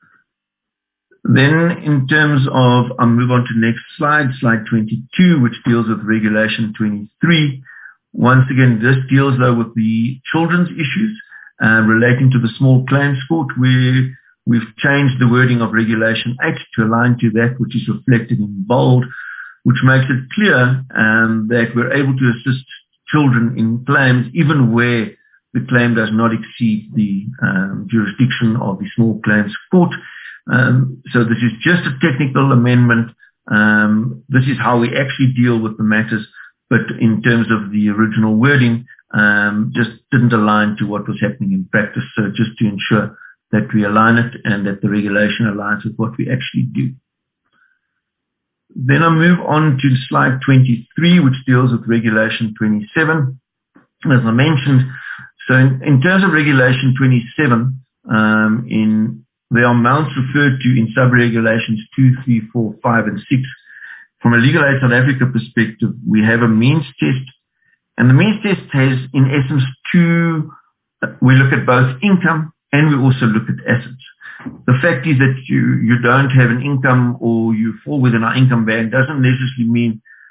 Then in terms of, I'll move on to the next slide, slide twenty-two, which deals with regulation twenty-three. Once again, this deals though with the children's issues uh, relating to the small claims court, where we've changed the wording of regulation eight to align to that which is reflected in bold, which makes it clear um, that we're able to assist children in claims even where the claim does not exceed the um, jurisdiction of the small claims court. Um, so this is just a technical amendment. Um, this is how we actually deal with the matters, but in terms of the original wording, um, just didn't align to what was happening in practice. So just to ensure that we align it and that the regulation aligns with what we actually do. Then I move on to slide twenty-three, which deals with regulation twenty-seven. As I mentioned, so in, in terms of regulation twenty-seven, um, in the amounts referred to in sub-regulations two, three, four, five, and six. From a Legal Aid South Africa perspective, we have a means test, and the means test has, in essence, two. We look at both income and we also look at assets. The fact is that you, you don't have an income or you fall within our income band doesn't necessarily mean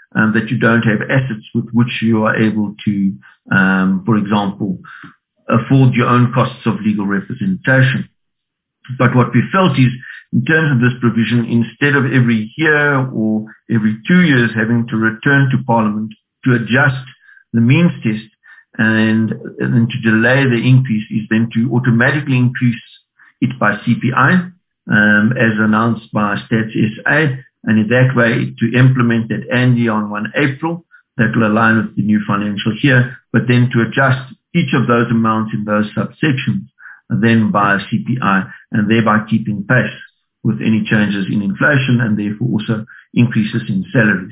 um, that you don't have assets with which you are able to, um, for example, afford your own costs of legal representation. But what we felt is, in terms of this provision, instead of every year or every two years having to return to Parliament to adjust the means test and, and to delay the increase, is then to automatically increase it by C P I, um, as announced by Stats S A, and in that way to implement that Andy on the first of April, that will align with the new financial year, but then to adjust each of those amounts in those subsections then by C P I, and thereby keeping pace with any changes in inflation and therefore also increases in salaries.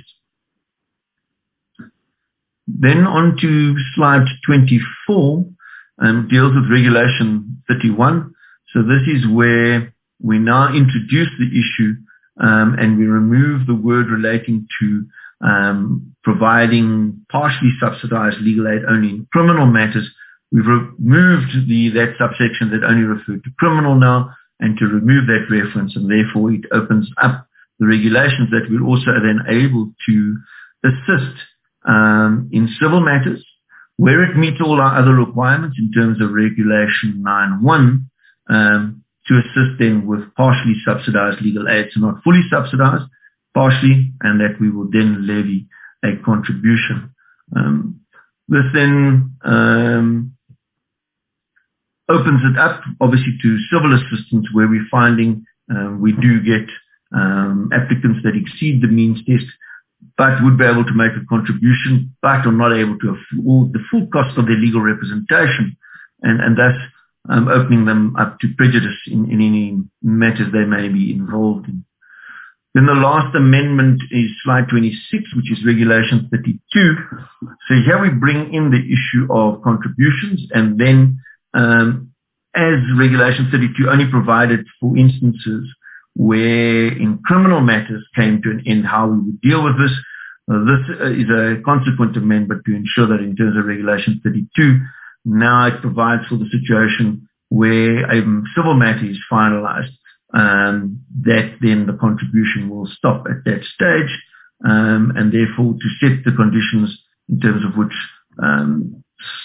Then on to slide twenty-four, um, deals with Regulation thirty-one. So this is where we now introduce the issue um, and we remove the word relating to um, providing partially subsidized legal aid only in criminal matters. We've removed the that subsection that only referred to criminal now, and to remove that reference, and therefore it opens up the regulations that we're also then able to assist um, in civil matters where it meets all our other requirements in terms of Regulation nine one, um, to assist them with partially subsidized legal aid, so not fully subsidized, partially, and that we will then levy a contribution. Um, this then um, opens it up, obviously, to civil assistance where we're finding um, we do get um, applicants that exceed the means test, but would be able to make a contribution, but are not able to afford the full cost of their legal representation, and, and thus um, opening them up to prejudice in, in any matters they may be involved in. Then the last amendment is slide twenty-six, which is Regulation thirty-two. So here we bring in the issue of contributions, and then um, as Regulation thirty-two only provided for instances where in criminal matters came to an end how we would deal with this. Uh, this uh, is a consequent amendment to ensure that in terms of Regulation thirty-two, now it provides for the situation where a civil matter is finalized, um, that then the contribution will stop at that stage, um, and therefore to set the conditions in terms of which um,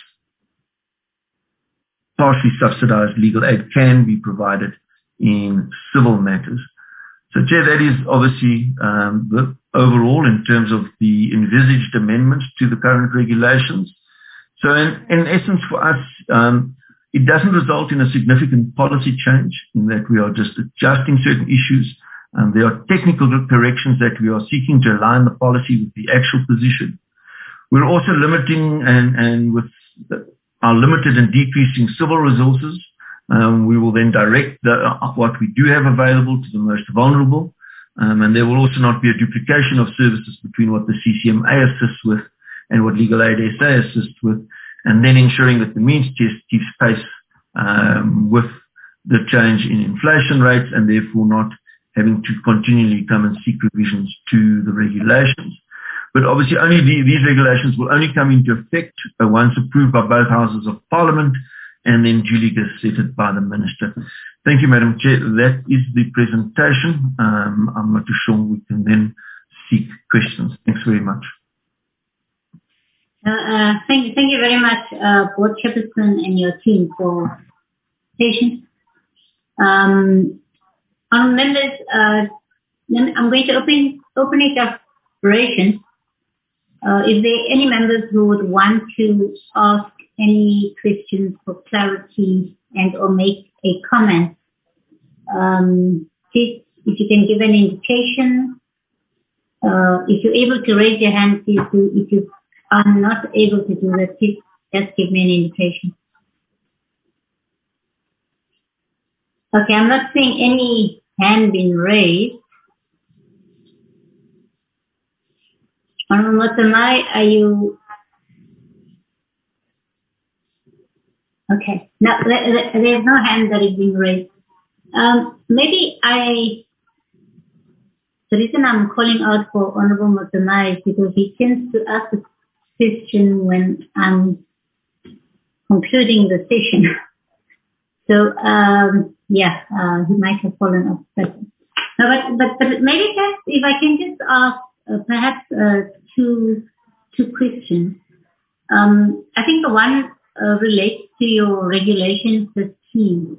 partially subsidized legal aid can be provided in civil matters. So, Chair, that is obviously um, the overall in terms of the envisaged amendments to the current regulations. So, in, in essence, for us, um, it doesn't result in a significant policy change in that we are just adjusting certain issues. Um, there are technical corrections that we are seeking to align the policy with the actual position. We're also limiting and, and with our limited and decreasing civil resources, Um, we will then direct the, uh, what we do have available to the most vulnerable, um, and there will also not be a duplication of services between what the C C M A assists with and what Legal Aid S A assists with, and then ensuring that the means test keeps pace um, with the change in inflation rates, and therefore not having to continually come and seek revisions to the regulations. But obviously only the, these regulations will only come into effect uh, once approved by both houses of Parliament, and then duly gazetted by the Minister. Thank you, Madam Chair. That is the presentation. Um, I'm not too sure we can then seek questions. Thanks very much. Uh, uh, thank you, thank you very much, uh, Board Chairperson and your team for patience. Um, on members, uh, I'm going to open open it up for operations. Uh, if there are any members who would want to ask any questions for clarity and or make a comment, um, please, if you can give an indication. Uh, if you're able to raise your hand, please do. If you are not able to do that, please just give me an indication. Okay, I'm not seeing any hand being raised. Honorable Motamai, are you? Okay, no, there's no hand that is being raised. Um, maybe I, the reason I'm calling out for Honorable Motamai is because he tends to ask a question when I'm concluding the session. So, um, yeah, uh, he might have fallen off. But, no, but, but, but maybe just, if I can just ask, uh, perhaps uh, two two questions. Um, I think the one uh, relates to your Regulation fifteen,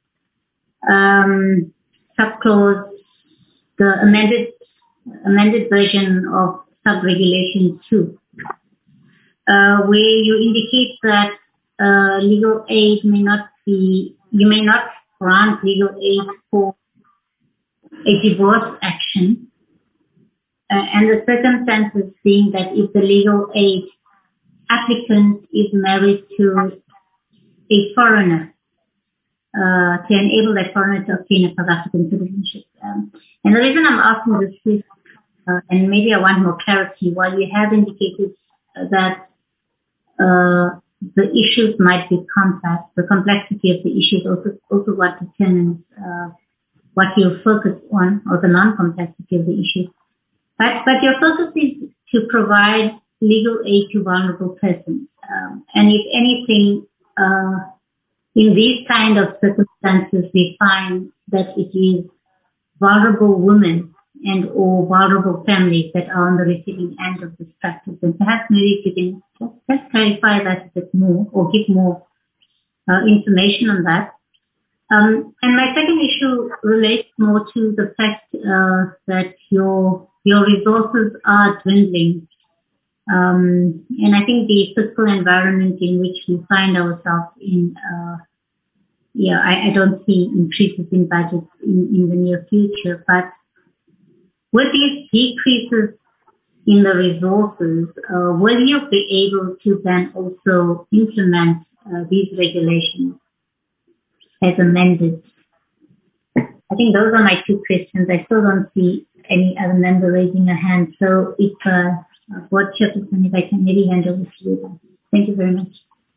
um, subclause, the amended amended version of sub-regulation two, uh, where you indicate that uh, legal aid may not be, you may not grant legal aid for a divorce action, uh, and the circumstances being that if the legal aid applicant is married to a foreigner, uh, to enable that foreigner to obtain a South African citizenship. Um, and the reason I'm asking this is, uh, and maybe I want more clarity, while you have indicated that uh, the issues might be complex, the complexity of the issues also also what determines uh, what you focus on, or the non-complexity of the issues. But but your focus is to provide legal aid to vulnerable persons. Um, and if anything, uh, in these kind of circumstances, we find that it is vulnerable women and or vulnerable families that are on the receiving end of this practice. And perhaps maybe if you can just, just clarify that a bit more or give more uh, information on that. Um, and my second issue relates more to the fact uh, that your your resources are dwindling. Um, and I think the fiscal environment in which we find ourselves in, uh, yeah, I, I don't see increases in budgets in, in the near future. But with these decreases in the resources, uh, will you be able to then also implement uh, these regulations as amended? I think those are my two questions. I still don't see any other member raising a hand. So if uh, Board Chairperson, if I can maybe hand over to you. Thank you very much.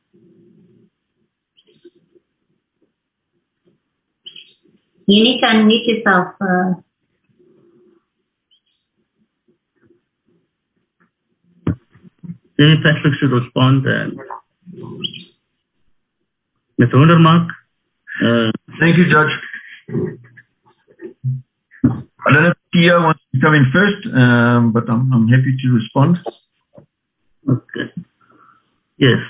You need to unmute yourself. Uh, Maybe Patrick should respond. Uh, Mister Wundermark. Uh, Thank you, Judge. I don't know if Tia wants to come in first, um, but I'm, I'm happy to respond. Okay. Yes.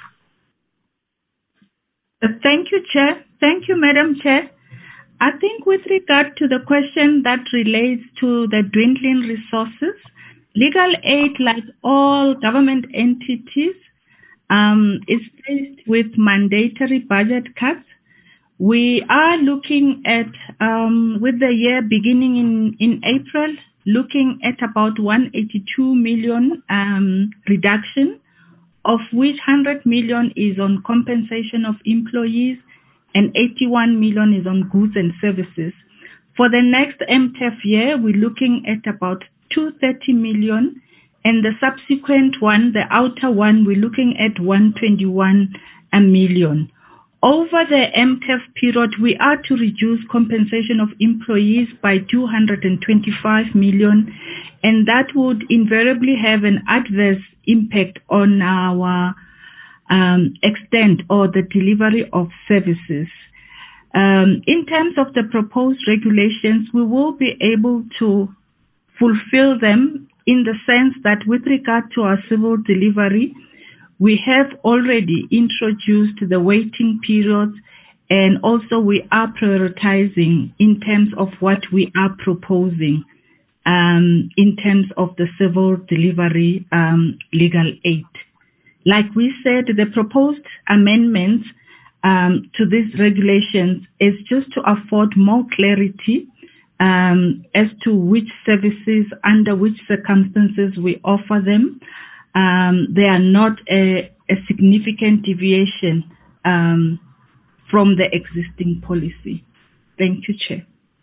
Uh, thank you, Chair. Thank you, Madam Chair. I think with regard to the question that relates to the dwindling resources, legal aid, like all government entities, um, is faced with mandatory budget cuts. We are looking at, um, with the year beginning in, in April, looking at about one hundred eighty-two million um, reduction, of which one hundred million is on compensation of employees and eighty-one million is on goods and services. For the next M T E F year, we're looking at about two hundred thirty million, and the subsequent one, the outer one, we're looking at one hundred twenty-one million. Over the M T E F period, we are to reduce compensation of employees by two hundred twenty-five million, and that would invariably have an adverse impact on our um, extent or the delivery of services. Um, in terms of the proposed regulations, we will be able to fulfill them in the sense that with regard to our civil delivery, we have already introduced the waiting periods, and also we are prioritizing in terms of what we are proposing um, in terms of the civil delivery um, legal aid. Like we said, the proposed amendments um, to these regulations is just to afford more clarity um, as to which services, under which circumstances we offer them. Um, they are not a, a significant deviation um, from the existing policy. Thank you, Chair.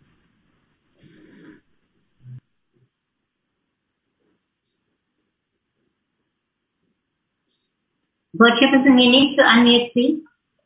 Board Chairperson, you need to unmute, please.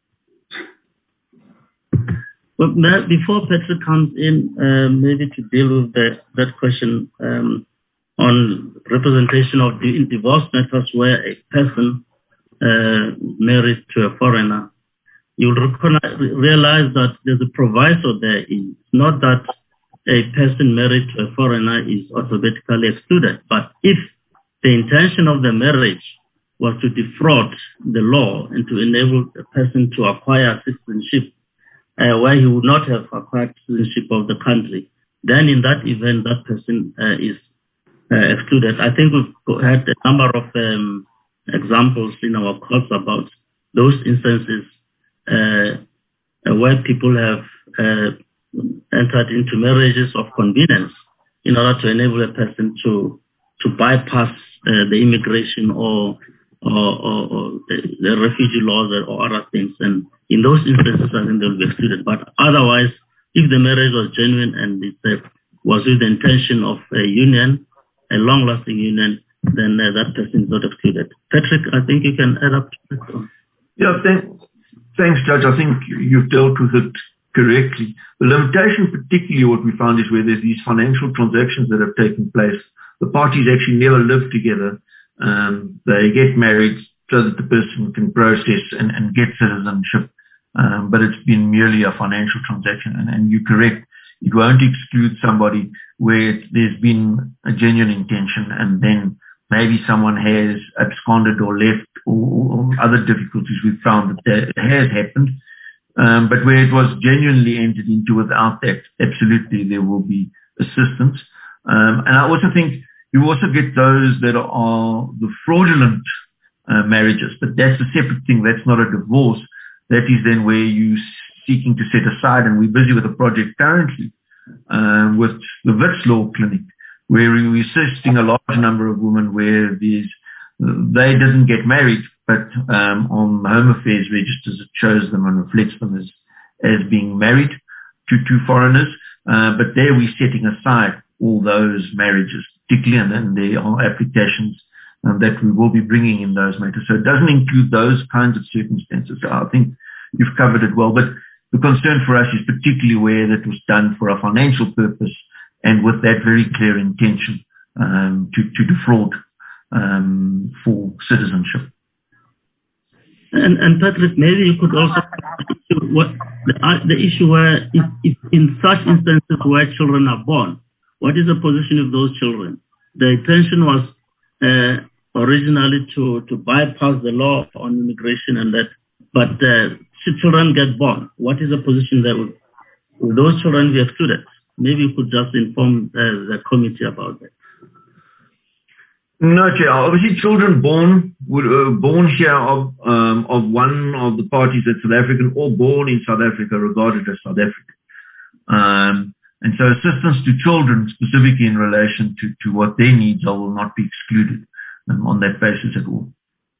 Well, before Patrick comes in, uh, maybe to deal with the, that question, um, on representation of the in divorce matters where a person uh, married to a foreigner, you'll realize that there's a proviso there. It's not that a person married to a foreigner is automatically excluded, but if the intention of the marriage was to defraud the law and to enable the person to acquire citizenship uh, where he would not have acquired citizenship of the country, then in that event, that person uh, is uh, excluded. I think we've had a number of um, examples in our courts about those instances uh, where people have uh, entered into marriages of convenience in order to enable a person to to bypass uh, the immigration or or, or, or the, the refugee laws or other things. And in those instances, I think they'll be excluded. But otherwise, if the marriage was genuine and it uh, was with the intention of a union, a long-lasting union, then uh, that person is not excluded. Patrick, I think you can add up to that. Yeah, thank, thanks, Judge. I think you've dealt with it correctly. The limitation, particularly what we found, is where there's these financial transactions that have taken place. The parties actually never live together. Um, they get married so that the person can process and, and get citizenship. Um, but it's been merely a financial transaction. And, and you're correct. It won't exclude somebody where there's been a genuine intention and then maybe someone has absconded or left or, or other difficulties we've found that, that has happened. Um, but where it was genuinely entered into without that, absolutely there will be assistance. Um, and I also think you also get those that are the fraudulent uh, marriages, but that's a separate thing. That's not a divorce. That is then where you're seeking to set aside, and we're busy with a project currently uh, with the Wits Law Clinic, where we're assisting a large number of women where there's, they didn't get married, but um, on Home Affairs registers it shows them and reflects them as, as being married to two foreigners. Uh, but there we're setting aside all those marriages, particularly, and then there are applications um, that we will be bringing in those matters. So it doesn't include those kinds of circumstances. So I think you've covered it well. But the concern for us is particularly where that was done for a financial purpose and with that very clear intention um, to, to defraud um, for citizenship. And, and Patrick, maybe you could also what the, uh, the issue where if, if in such instances where children are born, what is the position of those children? The intention was uh, originally to, to bypass the law on immigration and that, but uh, children get born. What is the position there? Will, will those children be excluded? Maybe you could just inform uh, the committee about that. No, Chair. Obviously, children born uh, born here of um, of one of the parties that's South African or born in South Africa, regarded as South African. Um, and so assistance to children, specifically in relation to, to what their needs are, will not be excluded um, on that basis at all.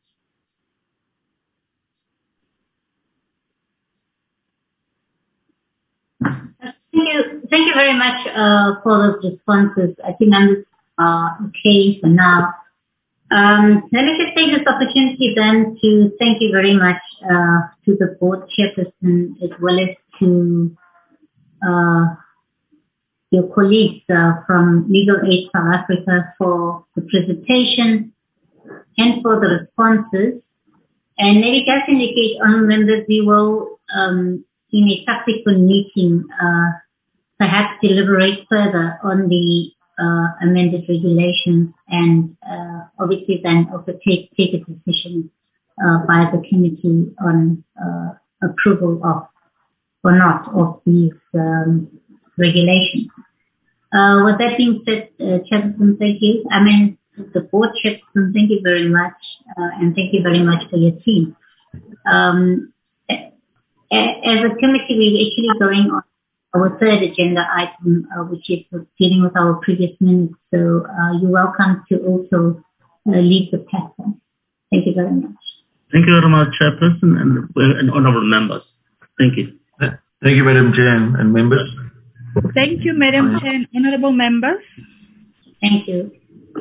Thank you. Thank you very much uh, for those responses. I think I'm uh, okay for now. Um, let me just take this opportunity then to thank you very much uh, to the board chairperson as well as to uh, your colleagues uh, from Legal Aid South Africa for the presentation and for the responses. And maybe just indicate, honourable members, we will, um, in a subsequent meeting, uh, perhaps deliberate further on the uh, amended regulations and uh, obviously then also take, take a decision uh, by the committee on uh, approval of or not of these um, regulations. Uh, with that being said, uh, Chairperson, thank you. I mean, the board chairperson, thank you very much, uh, and thank you very much for your team. Um, as a committee, we're actually going on our third agenda item, uh, which is dealing with our previous minutes. So uh, you're welcome to also uh, lead the platform. Thank you very much. Thank you very much, Chairperson and, and honourable members. Thank you. Thank you, Madam Chair and members. Thank you, Madam Chair and honourable members. Thank you.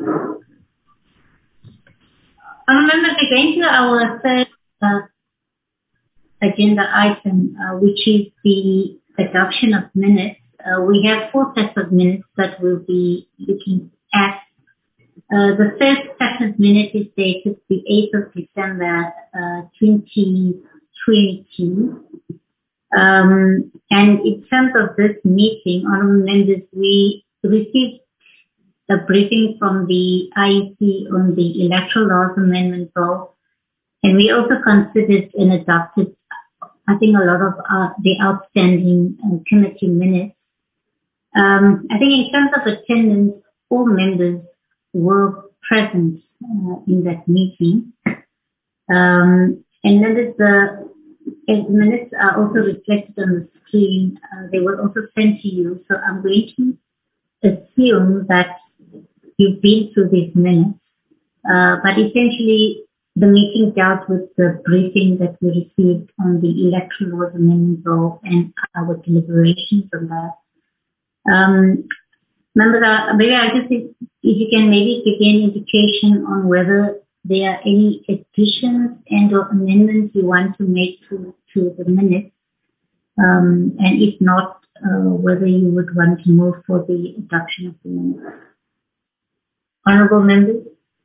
Honourable members, we're going to our third uh, agenda item, uh, which is the adoption of minutes. Uh, we have four sets of minutes that we'll be looking at. Uh, the first set of minutes is dated the eighth of December, uh, twenty twenty. Um, and in terms of this meeting, honourable members, we received a briefing from the I E C on the Electoral Laws Amendment Bill, and we also considered and adopted, I think, a lot of uh, the outstanding uh, committee minutes. Um, I think in terms of attendance, all members were present uh, in that meeting. Um, and then there's the as minutes are also reflected on the screen. Uh, they were also sent to you. So I'm going to assume that you've been through these minutes. Uh, but essentially, the meeting dealt with the briefing that we received on the Electoral Laws Amendment Bill and our deliberations on that. Um, members, are, maybe I just if you can maybe give me an indication on whether there are any additions and or amendments you want to make to, to the minutes, um, and if not, uh, whether you would want to move for the adoption of the minutes. Honourable members.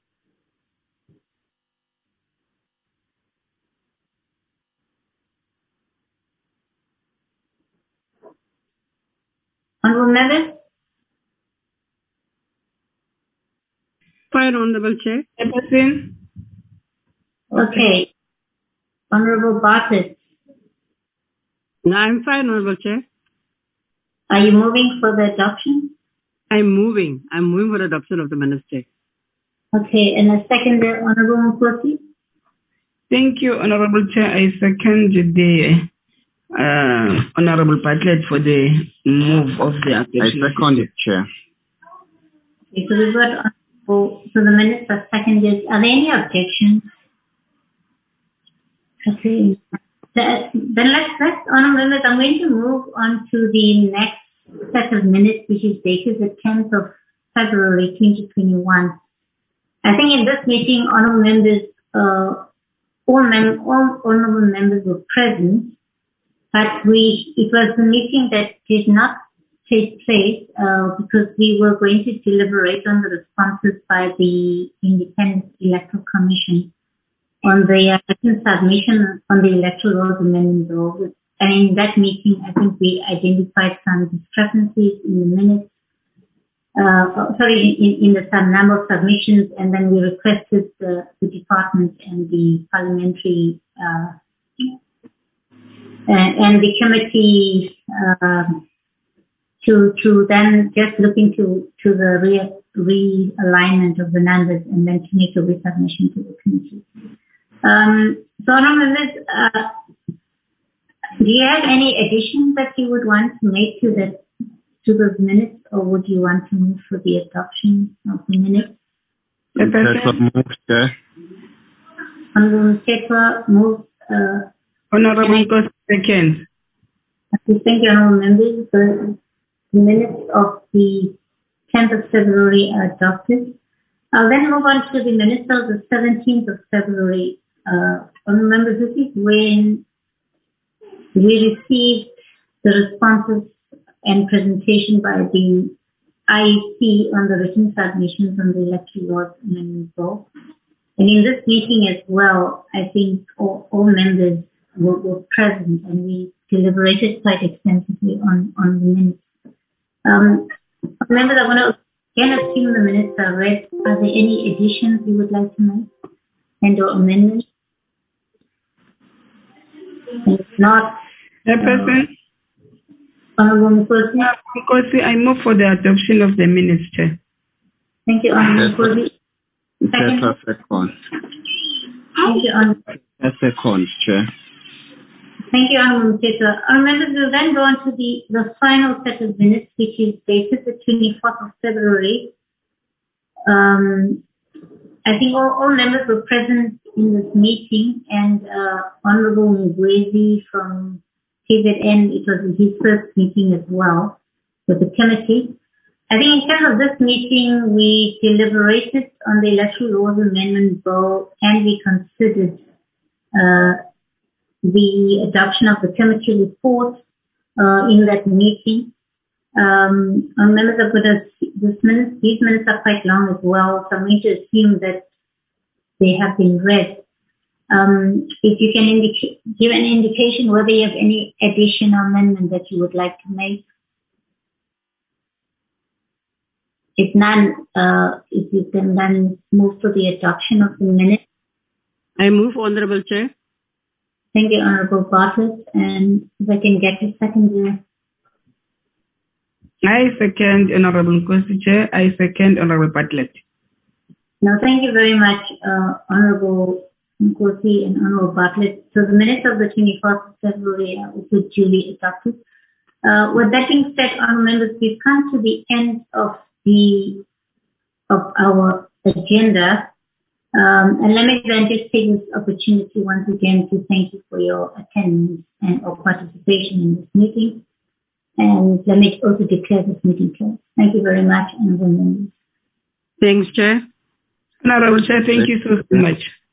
Honourable members. Fine, Honourable Chair. Chairperson. Okay. Honourable Bartlett. No, I'm fine, Honourable Chair. Are you moving for the adoption? I'm moving. I'm moving for the adoption of the minutes, Chair. Okay, and a second, Honourable Mkosi. Thank you, Honourable Chair. I second the uh, Honourable Bartlett for the move of the adoption. I second it, Chair. Okay, so we've got so the minutes are seconded. Are there any objections? Okay. The, then let's, let's, Honourable members, I'm going to move on to the next set of minutes, which is dated the tenth of February twenty twenty-one. I think in this meeting, Honourable members, uh, all, mem all Honourable members were present, but we, it was a meeting that did not take place uh, because we were going to deliberate on the responses by the Independent Electoral Commission on the written submission on the Electoral Laws Amendment Bill. And in that meeting, I think we identified some discrepancies in the minutes, uh, sorry, in, in the some number of submissions, and then we requested the, the department and the parliamentary uh, and, and the committee uh, to to then just look into to the re realignment of the numbers and then to make a resubmission to the committee. Um, so, members, uh, do you have any additions that you would want to make to the to those minutes, or would you want to move for the adoption of the minutes? Honourable Mthethwa moves. Uh, Honourable Mkosi second. Thank you, Honourable members. The, the minutes of the tenth of February are adopted. I'll then move on to the minutes of the seventeenth of February. Uh, Honourable members, this is when we received the responses and presentation by the I E C on the written submissions on the Electoral Laws Amendment Bill. And in this meeting as well, I think all, all members were, were present and we deliberated quite extensively on, on the minutes. Um, members, I want to again assume the minutes are read. Are there any additions you would like to make and or amendments? And if not, Chairperson. Honourable Mkosi. Mkosi, I move for the adoption of the minutes, Chair. Thank you, Honourable Mkosi. Second. Thank you, Honourable. Second, Chair. Thank you, Honourable Mthethwa. Our members will then go on to the, the final set of minutes, which is dated the twenty-fourth of February. Um, I think all, all members were present in this meeting, and uh, Honourable Ngwezi from K Z N, it was his first meeting as well with the committee. I think in terms of this meeting, we deliberated on the Electoral Laws Amendment Bill and we considered uh, the adoption of the committee report uh, in that meeting. Um, our members have got a, this minutes, these minutes are quite long as well, so I'm going to assume that they have been read. Um, if you can indicate, give an indication whether you have any additional amendment that you would like to make. If none, uh, if you can then move to the adoption of the minutes. I move, Honorable Chair. Thank you, Honorable Bartlett. And if I can get a second there. I second, Honorable Nkosi Chair. I second, Honorable Bartlett. No, thank you very much, uh, Honorable Nkosi and Honorable Bartlett. So the minutes of the twenty-fourth of February are also duly adopted. Uh, with that being said, honorable members, we've come to the end of the of our agenda. Um, and let me then just take this opportunity once again to thank you for your attendance and or participation in this meeting. And let me also declare this meeting closed. Thank you very much, honorable members. Thanks, Chair. Honorable Chair, thank you so much.